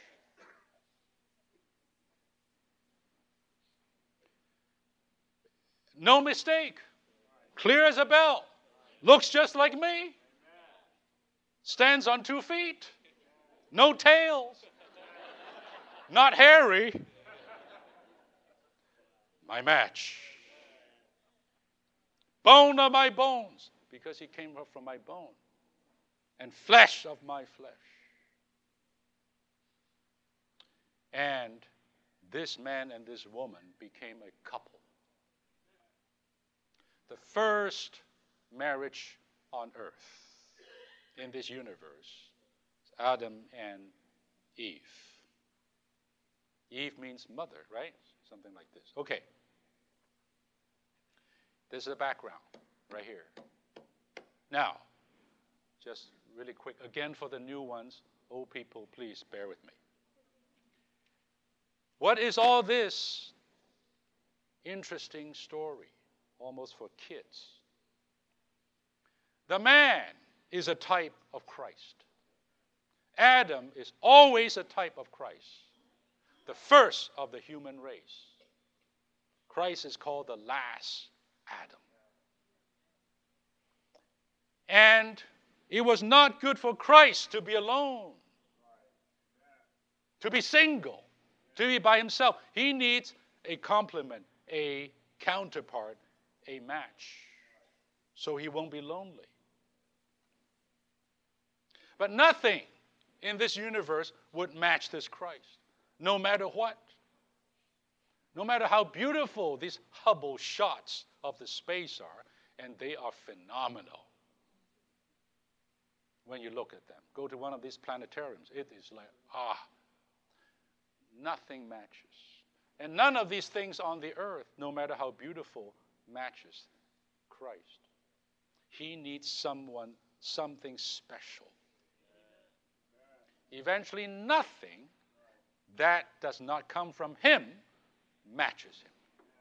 No mistake. Clear as a bell. Looks just like me. Stands on two feet. No tails. Not hairy. my match. Bone of my bones, because he came up from my bone, and flesh of my flesh. And this man and this woman became a couple. The first marriage on earth in this universe is Adam and Eve. Eve means mother, right? Something like this. Okay. This is the background right here. Now, just really quick, again for the new ones, old people, please bear with me. What is all this interesting story, almost for kids? The man is a type of Christ. Adam is always a type of Christ, the first of the human race. Christ is called the last Adam. And it was not good for Christ to be alone, to be single, to be by himself. He needs a complement, a counterpart, a match, so he won't be lonely. But nothing in this universe would match this Christ, no matter what. No matter how beautiful these Hubble shots of the space are, and they are phenomenal when you look at them. Go to one of these planetariums. It is like, ah, nothing matches. And none of these things on the earth, no matter how beautiful, matches Christ. He needs someone, something special. Eventually, nothing that does not come from him matches him.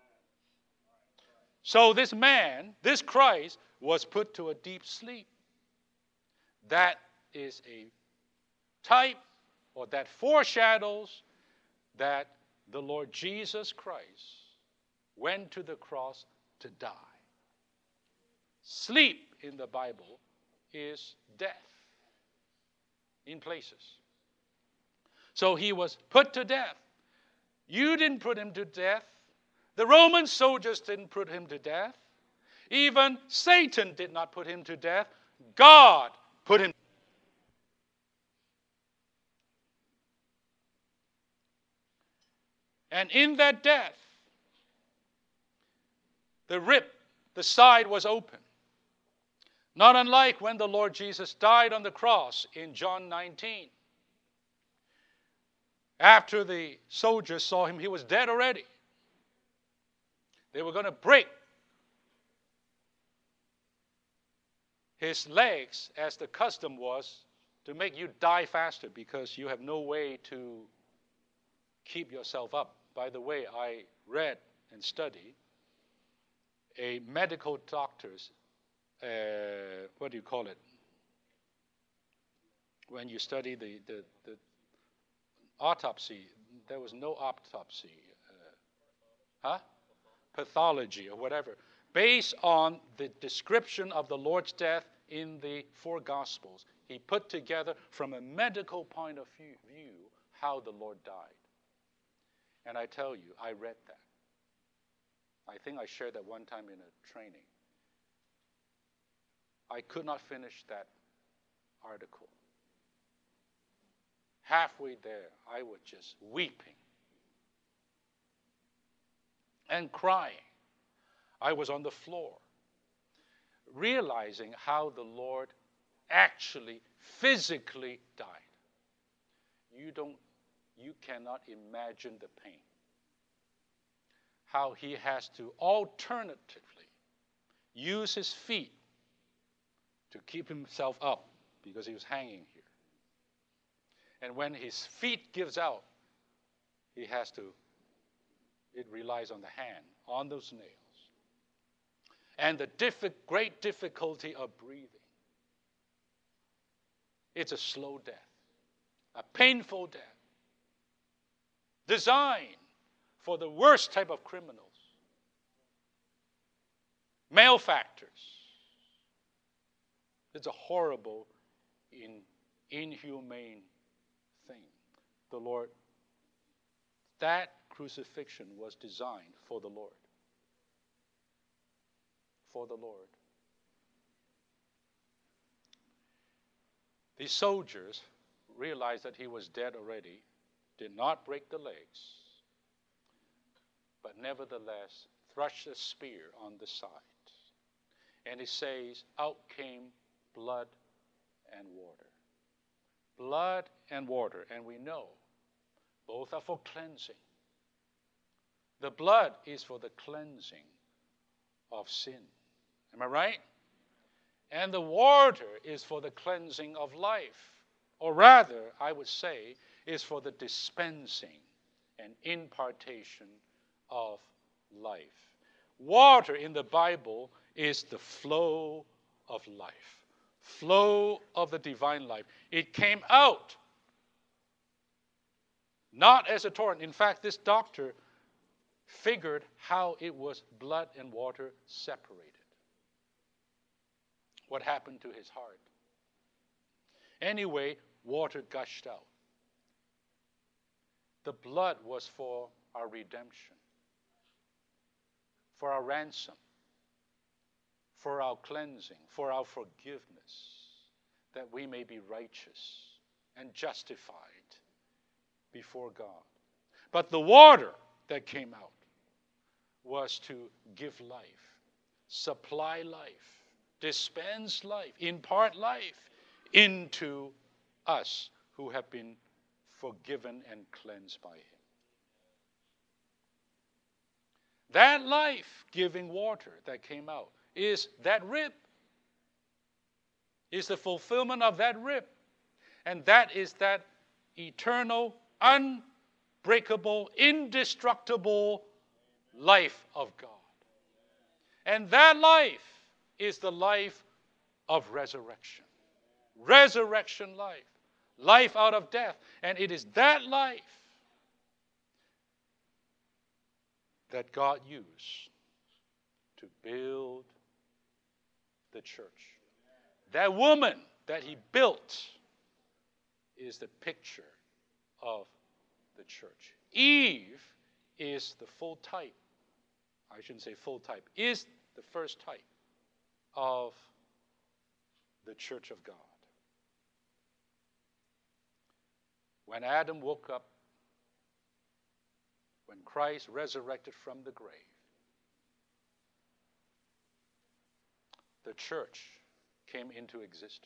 So this man, this Christ, was put to a deep sleep. That is a type, or that foreshadows that the Lord Jesus Christ went to the cross to die. Sleep in the Bible is death in places. So he was put to death. You didn't put him to death. The Roman soldiers didn't put him to death. Even Satan did not put him to death. God put him. And in that death, the rib, the side was open. Not unlike when the Lord Jesus died on the cross in John nineteen. After the soldiers saw him, he was dead already. They were going to break his legs, as the custom was, to make you die faster because you have no way to keep yourself up. By the way, I read and studied a medical doctor's, uh, what do you call it? When you study the, the, the autopsy, there was no autopsy, uh, huh? Pathology or whatever, based on the description of the Lord's death in the four Gospels. He put together from a medical point of view, view how the Lord died. And I tell you, I read that. I think I shared that one time in a training. I could not finish that article. Halfway there, I was just weeping and crying. I was on the floor, realizing how the Lord actually physically died. You don't, you cannot imagine the pain. How he has to alternatively use his feet to keep himself up because he was hanging here. And when his feet gives out, he has to, it relies on the hand, on those nails. And the diffi- great difficulty of breathing. It's a slow death, a painful death, designed for the worst type of criminals, malefactors. It's a horrible, in, inhumane thing. The Lord, that crucifixion was designed for the Lord. For the Lord. The soldiers realized that he was dead already, did not break the legs, but nevertheless thrust a spear on the side. And it says, out came blood and water. Blood and water. And we know both are for cleansing. The blood is for the cleansing of sin. Am I right? And the water is for the cleansing of life. Or rather, I would say, is for the dispensing and impartation of life. Water in the Bible is the flow of life. Flow of the divine life. It came out, not as a torrent. In fact, this doctor figured how it was blood and water separated. What happened to his heart? Anyway, water gushed out. The blood was for our redemption, for our ransom, for our cleansing, for our forgiveness, that we may be righteous and justified before God. But the water that came out was to give life, supply life, dispense life, impart life into us who have been forgiven and cleansed by him. That life-giving water that came out is that rib, is the fulfillment of that rib. And that is that eternal, unbreakable, indestructible life of God. And that life is the life of resurrection. Resurrection life. Life out of death. And it is that life that God used to build the church. That woman that he built is the picture of the church. Eve is the full type. I shouldn't say full type. Is the first type of the church of God. When Adam woke up, when Christ resurrected from the grave, the church came into existence.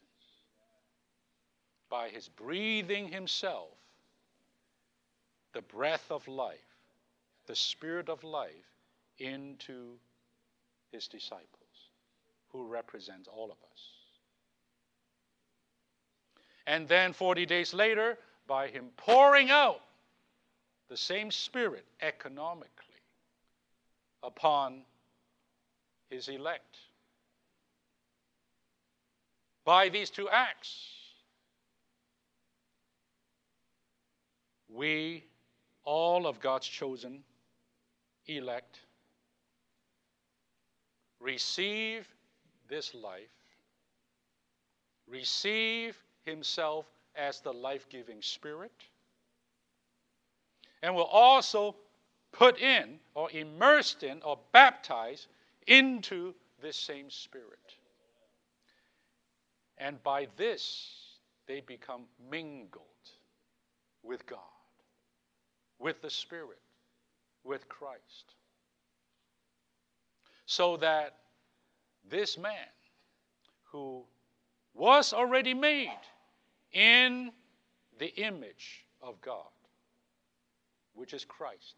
By his breathing himself, the breath of life, the spirit of life into his disciples, who represents all of us. And then forty days later, by him pouring out the same spirit economically upon his elect. By these two acts, we, all of God's chosen elect, receive this life, receive himself as the life-giving spirit, and will also put in or immersed in or baptized into this same spirit. And by this, they become mingled with God, with the Spirit, with Christ. So that this man, who was already made in the image of God, which is Christ,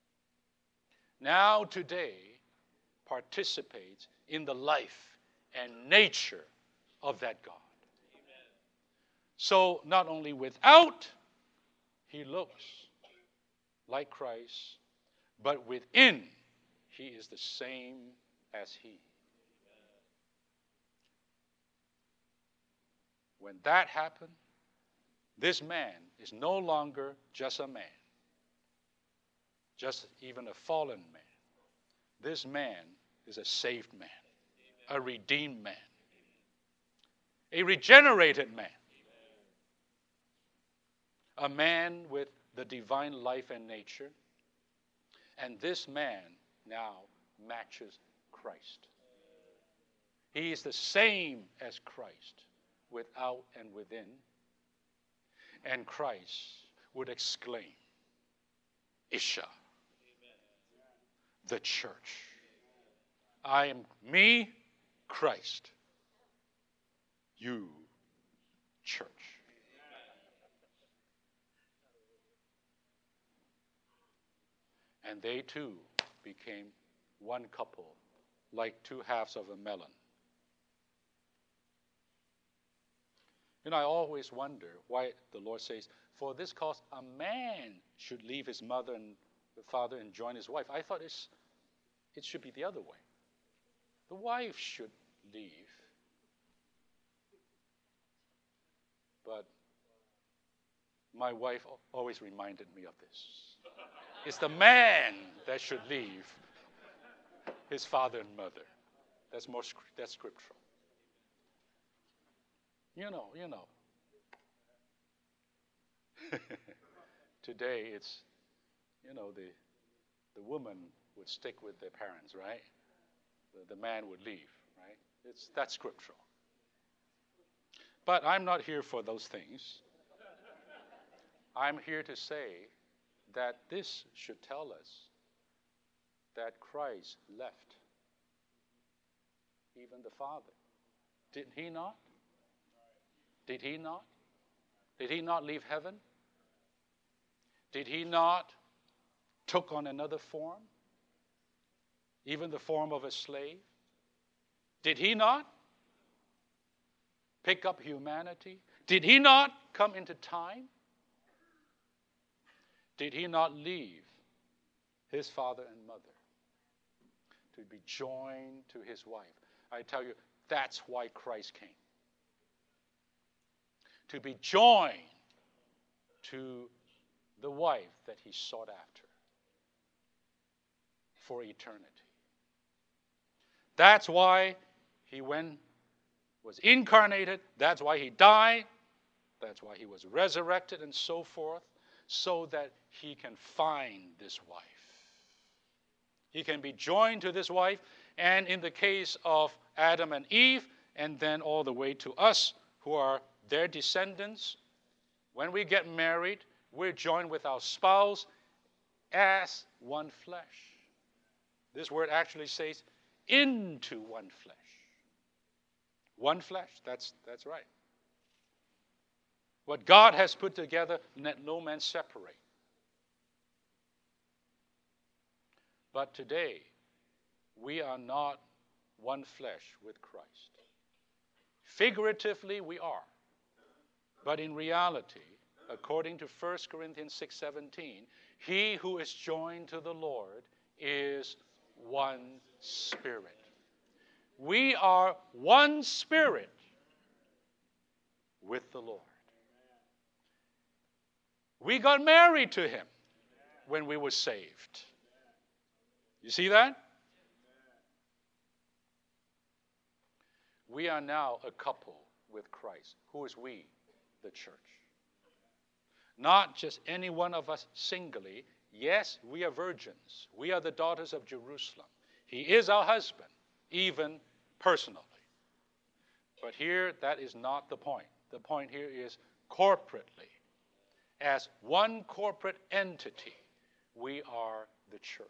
now today participates in the life and nature of that God. Amen. So not only without, he looks like Christ, but within, he is the same as he. Amen. When that happened, this man is no longer just a man, just even a fallen man. This man is a saved man, a redeemed man, a regenerated man, a man with the divine life and nature, And this man now matches Christ. He is the same as Christ, without and within. And Christ would exclaim, Isha, the church. I am me, Christ. You, church. And they too became one couple, like two halves of a melon. You know, I always wonder why the Lord says, for this cause a man should leave his mother and father and join his wife. I thought it's, it should be the other way. The wife should leave. But my wife always reminded me of this. It's the man that should leave his father and mother. That's more that's scriptural. You know, you know. Today it's, you know, the the woman would stick with their parents, right? The, the man would leave, right? It's that's scriptural. But I'm not here for those things. I'm here to say that this should tell us that Christ left even the Father. Did he not? Did he not? Did he not leave heaven? Did he not took on another form? Even the form of a slave? Did he not pick up humanity? Did he not come into time? Did he not leave his father and mother to be joined to his wife? I tell you, that's why Christ came. To be joined to the wife that he sought after for eternity. That's why he went, was incarnated. That's why he died. That's why he was resurrected and so forth, so that he can find this wife. He can be joined to this wife, and in the case of Adam and Eve, and then all the way to us who are their descendants, when we get married, we're joined with our spouse as one flesh. This word actually says into one flesh. One flesh, that's, that's right. What God has put together, let no man separate. But today, we are not one flesh with Christ. Figuratively, we are. But in reality, according to First Corinthians six seventeen, he who is joined to the Lord is one spirit. We are one spirit with the Lord. We got married to him when we were saved. You see that? We are now a couple with Christ. Who is we? The church. Not just any one of us singly. Yes, we are virgins. We are the daughters of Jerusalem. He is our husband, even personally. But here, that is not the point. The point here is corporately. As one corporate entity, we are the church.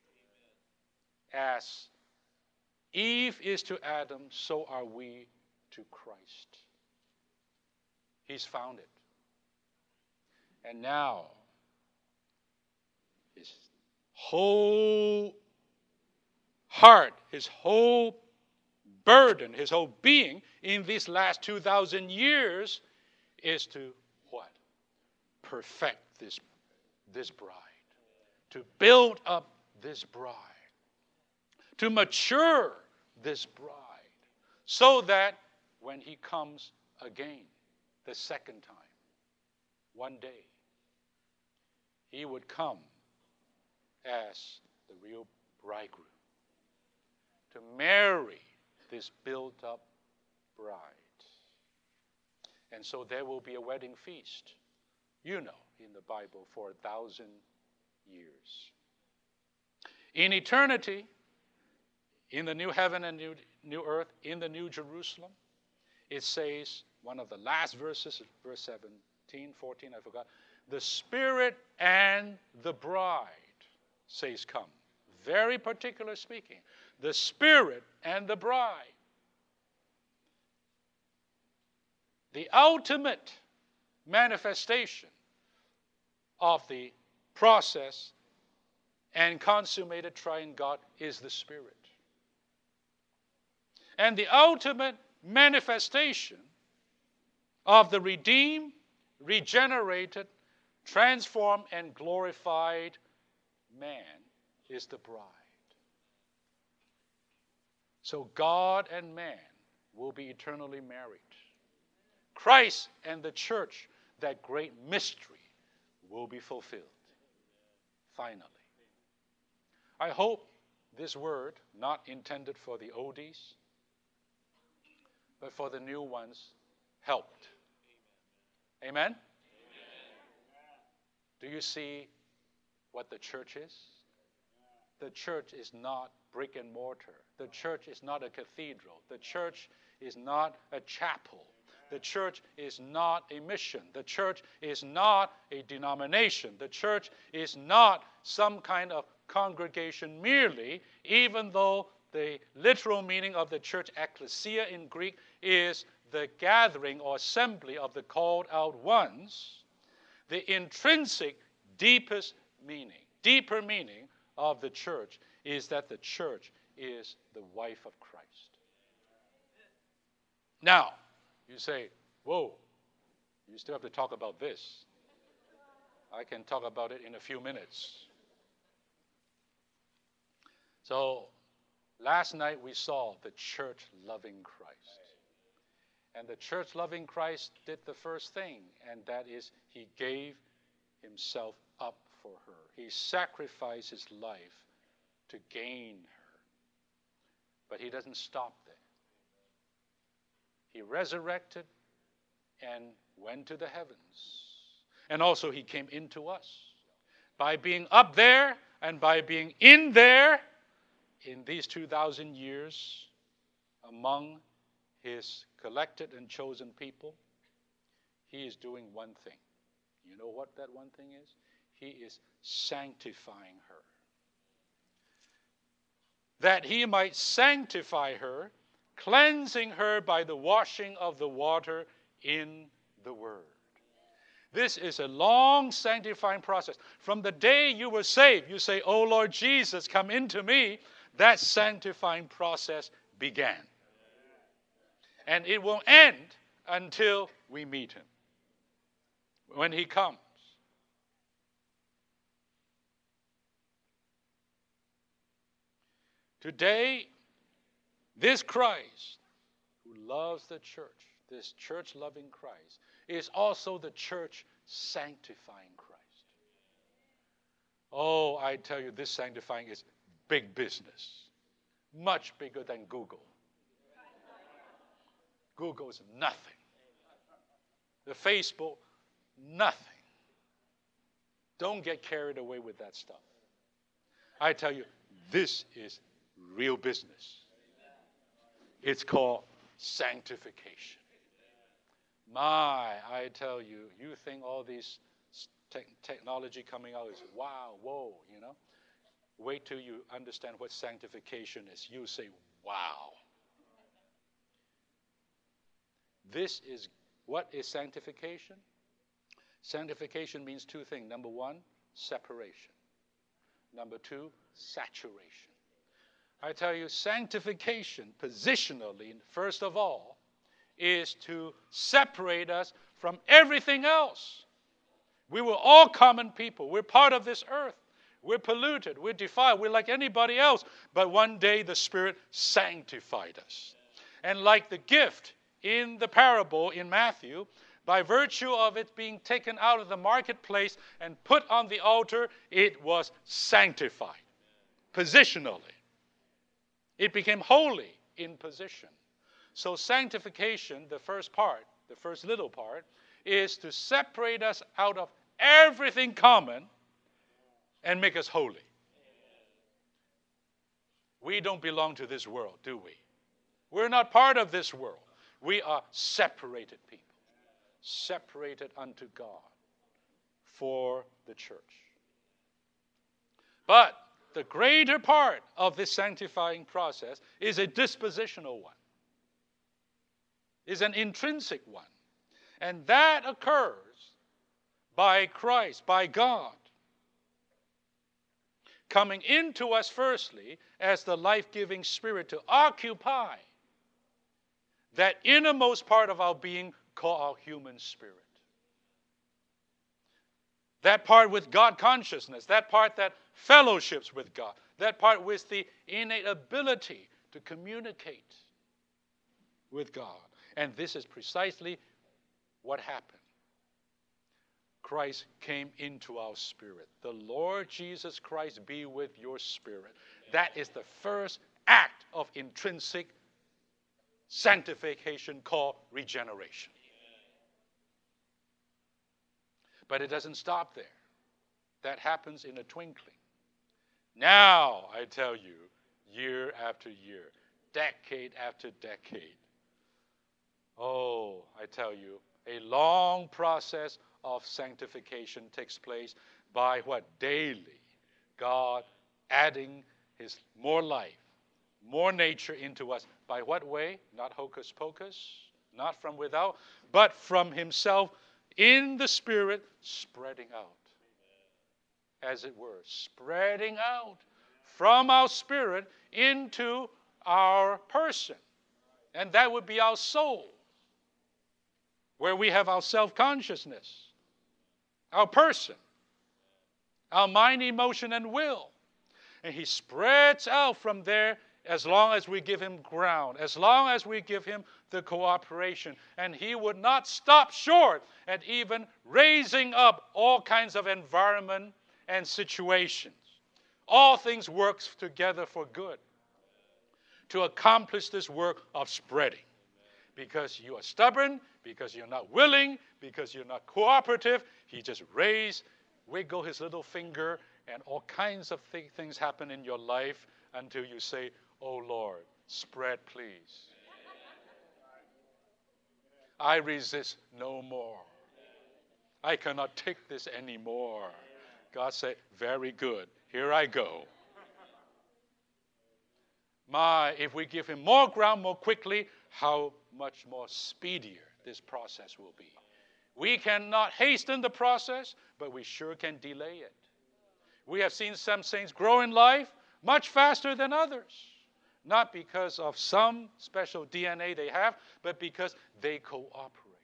As Eve is to Adam, so are we to Christ. He's found it. And now, his whole heart, his whole burden, his whole being in these last two thousand years is to what? Perfect this, this bride. To build up this bride. To mature this bride. So that when he comes again, the second time, one day, he would come as the real bridegroom to marry this built-up bride. And so there will be a wedding feast, you know, in the Bible for a thousand years. In eternity, in the new heaven and new, new earth, in the new Jerusalem, it says, one of the last verses, verse seventeen, fourteen, I forgot, the Spirit and the bride says, come. Very particular speaking. The Spirit and the bride. The ultimate manifestation of the process and consummated triune God is the Spirit. And the ultimate manifestation of the redeemed, regenerated, transformed, and glorified man is the bride. So God and man will be eternally married. Christ and the church, that great mystery, will be fulfilled. Finally. I hope this word, not intended for the oldies, but for the new ones, helped. Amen? Amen? Do you see what the church is? The church is not brick and mortar. The church is not a cathedral. The church is not a chapel. The church is not a mission. The church is not a denomination. The church is not some kind of congregation merely, even though the literal meaning of the church, ecclesia in Greek, is the gathering or assembly of the called out ones. The intrinsic, deepest meaning, deeper meaning of the church is that the church is the wife of Christ. Now, you say, whoa, you still have to talk about this. I can talk about it in a few minutes. So, last night we saw the church loving Christ. And the church loving Christ did the first thing, and that is he gave himself up for her. He sacrificed his life to gain her. But he doesn't stop there. He resurrected and went to the heavens. And also he came into us. By being up there and by being in there in these two thousand years among his collected and chosen people, he is doing one thing. You know what that one thing is? He is sanctifying her. That he might sanctify her, cleansing her by the washing of the water in the Word. This is a long sanctifying process. From the day you were saved, you say, "Oh Lord Jesus, come into me," that sanctifying process began. And it will end until we meet him. When he comes. Today, this Christ who loves the church, this church-loving Christ, is also the church sanctifying Christ. Oh, I tell you, this sanctifying is big business. Much bigger than Google. Google's nothing. The Facebook, nothing. Don't get carried away with that stuff. I tell you, this is real business. It's called sanctification. My, I tell you, you think all these te- technology coming out is wow, whoa, you know. Wait till you understand what sanctification is. You say, wow. This is, what is sanctification? Sanctification means two things. Number one, separation. Number two, saturation. I tell you, sanctification, positionally, first of all, is to separate us from everything else. We were all common people. We're part of this earth. We're polluted. We're defiled. We're like anybody else. But one day the Spirit sanctified us. And like the gift in the parable in Matthew, by virtue of it being taken out of the marketplace and put on the altar, it was sanctified positionally. It became holy in position. So sanctification, the first part, the first little part, is to separate us out of everything common and make us holy. we don't belong to this world, do we? We're not part of this world. We are separated people, separated unto God for the church. But the greater part of this sanctifying process is a dispositional one, is an intrinsic one. And that occurs by Christ, by God, coming into us firstly as the life-giving Spirit to occupy that innermost part of our being called our human spirit. That part with God consciousness, that part that fellowships with God, that part with the innate ability to communicate with God. And this is precisely what happened. Christ came into our spirit. The Lord Jesus Christ be with your spirit. That is the first act of intrinsic sanctification called regeneration. But it doesn't stop there. That happens in a twinkling. Now, I tell you, year after year, decade after decade, oh, I tell you, a long process of sanctification takes place by what? Daily. God adding his more life, more nature into us. By what way? Not hocus pocus, not from without, but from himself in the Spirit, spreading out. As it were, spreading out from our spirit into our person. And that would be our soul, where we have our self-consciousness, our person, our mind, emotion, and will. And he spreads out from there as long as we give him ground, as long as we give him the cooperation. And he would not stop short at even raising up all kinds of environment and situations. All things work together for good to accomplish this work of spreading. Because you are stubborn, because you're not willing, because you're not cooperative, he just raise, wiggle his little finger, and all kinds of th- things happen in your life until you say, "Oh Lord, spread please. I resist no more. I cannot take this anymore." God said, "Very good. Here I go." My, if we give him more ground more quickly, how much more speedier this process will be. We cannot hasten the process, but we sure can delay it. We have seen some saints grow in life much faster than others. Not because of some special D N A they have, but because they cooperate.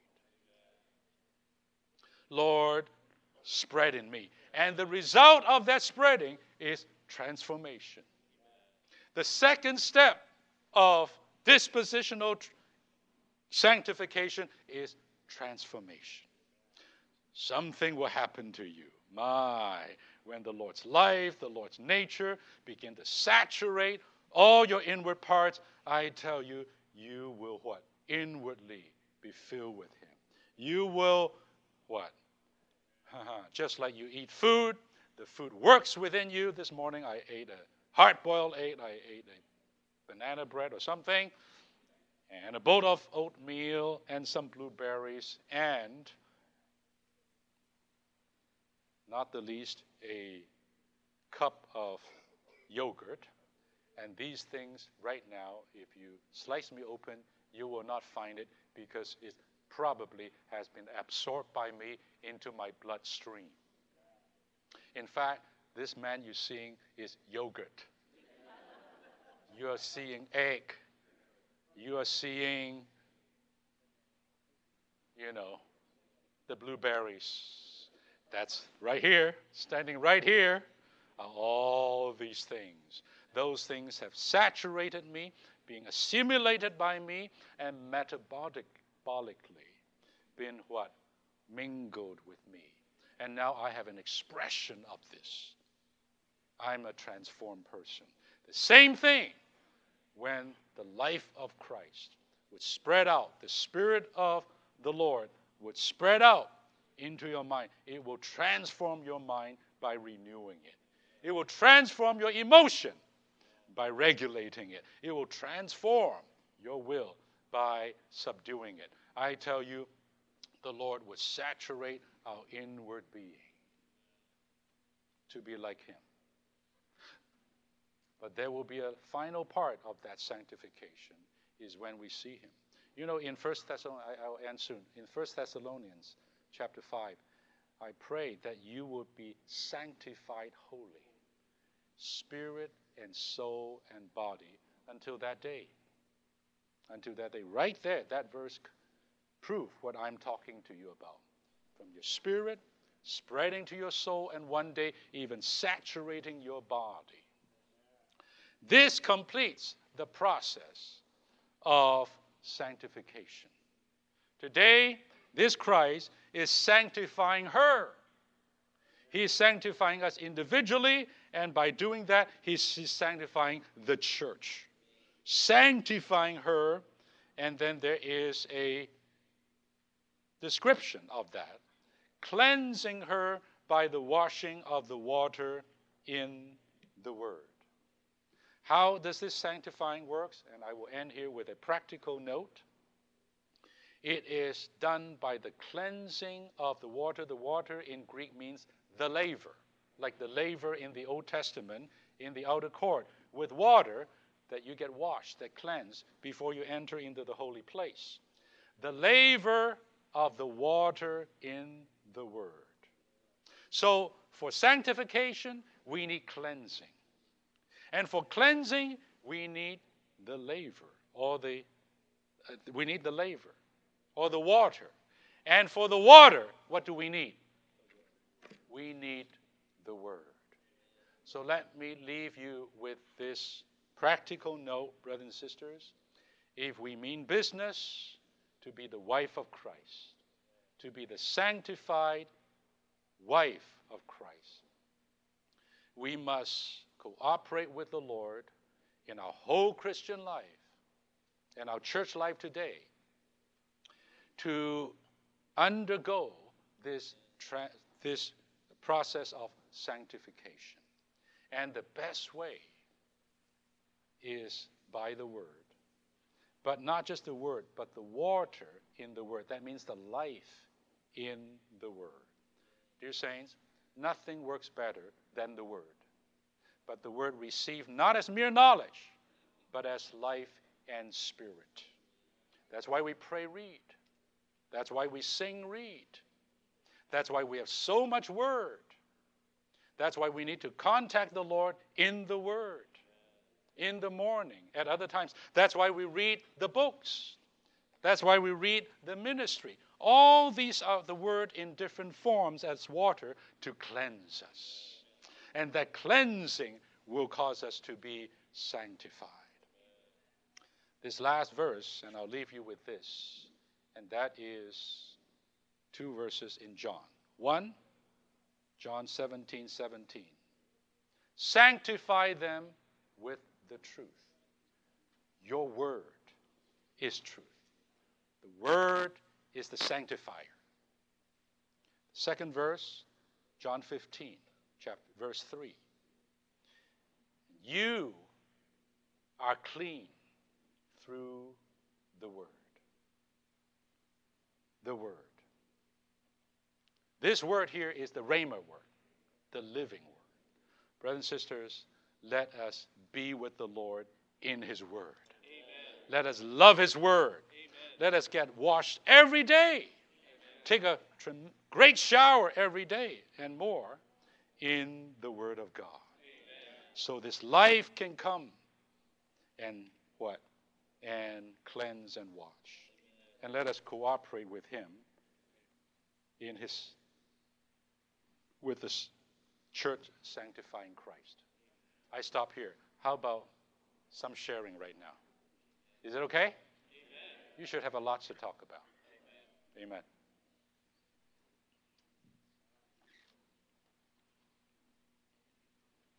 Lord, spread in me. And the result of that spreading is transformation. The second step of dispositional tr- sanctification is transformation. Something will happen to you. My, when the Lord's life, the Lord's nature begin to saturate all your inward parts, I tell you, you will what? Inwardly be filled with him. You will what? Just like you eat food, the food works within you. This morning I ate a hard-boiled egg, I ate a banana bread or something, and a bowl of oatmeal and some blueberries, and not the least, a cup of yogurt. And these things right now, if you slice me open, you will not find it because it probably has been absorbed by me into my bloodstream. In fact, this man you're seeing is yogurt. You are seeing egg. You are seeing, you know, the blueberries. That's right here, standing right here, are all these things. Those things have saturated me, being assimilated by me, and metabolically been what? Mingled with me. And now I have an expression of this. I'm a transformed person. The same thing when the life of Christ would spread out, the Spirit of the Lord would spread out into your mind. It will transform your mind by renewing it. It will transform your emotion by regulating it. It will transform your will by subduing it. I tell you, the Lord would saturate our inward being to be like Him. But there will be a final part of that sanctification is when we see Him. You know, in First Thessalonians, I'll end soon. In First Thessalonians chapter five, I pray that you would be sanctified wholly, spirit and soul and body, until that day. Until that day. Right there, that verse proves what I'm talking to you about. From your spirit, spreading to your soul, and one day even saturating your body. This completes the process of sanctification. Today, this Christ is sanctifying her. He is sanctifying us individually, and by doing that, he's sanctifying the church. Sanctifying her, and then there is a description of that. Cleansing her by the washing of the water in the Word. How does this sanctifying work? And I will end here with a practical note. It is done by the cleansing of the water. The water in Greek means the laver, like the laver in the Old Testament in the outer court, with water that you get washed, that cleanse before you enter into the holy place. The laver of the water in the Word. So for sanctification, we need cleansing. And for cleansing, we need the laver, or the, uh, we need the laver, or the water. And for the water, what do we need? We need the Word. So let me leave you with this practical note, brothers and sisters. If we mean business to be the wife of Christ, to be the sanctified wife of Christ, we must cooperate with the Lord in our whole Christian life and our church life today to undergo this, tra- this process of sanctification. And the best way is by the Word. But not just the Word, but the water in the Word. That means the life in the Word. Dear saints, nothing works better than the Word. But the Word received not as mere knowledge, but as life and spirit. That's why we pray, read. That's why we sing, read. That's why we have so much Word. That's why we need to contact the Lord in the Word, in the morning, at other times. That's why we read the books. That's why we read the ministry. All these are the Word in different forms as water to cleanse us. And that cleansing will cause us to be sanctified. This last verse, and I'll leave you with this, and that is two verses in John. One, John seventeen seventeen. Sanctify them with the truth. Your word is truth. The word is the sanctifier. Second verse, John fifteen. Chapter, verse three. You are clean through the Word. The Word. This word here is the Rhema word, the living word. Brothers and sisters, let us be with the Lord in His Word. Amen. Let us love His Word. Amen. Let us get washed every day. Amen. Take a tr- great shower every day and more in the Word of God. Amen. So this life can come and what? And cleanse and wash. Amen. And let us cooperate with Him in His, with this church sanctifying Christ. I stop here. How about some sharing right now? Is it okay? Amen. You should have a lot to talk about. Amen. Amen.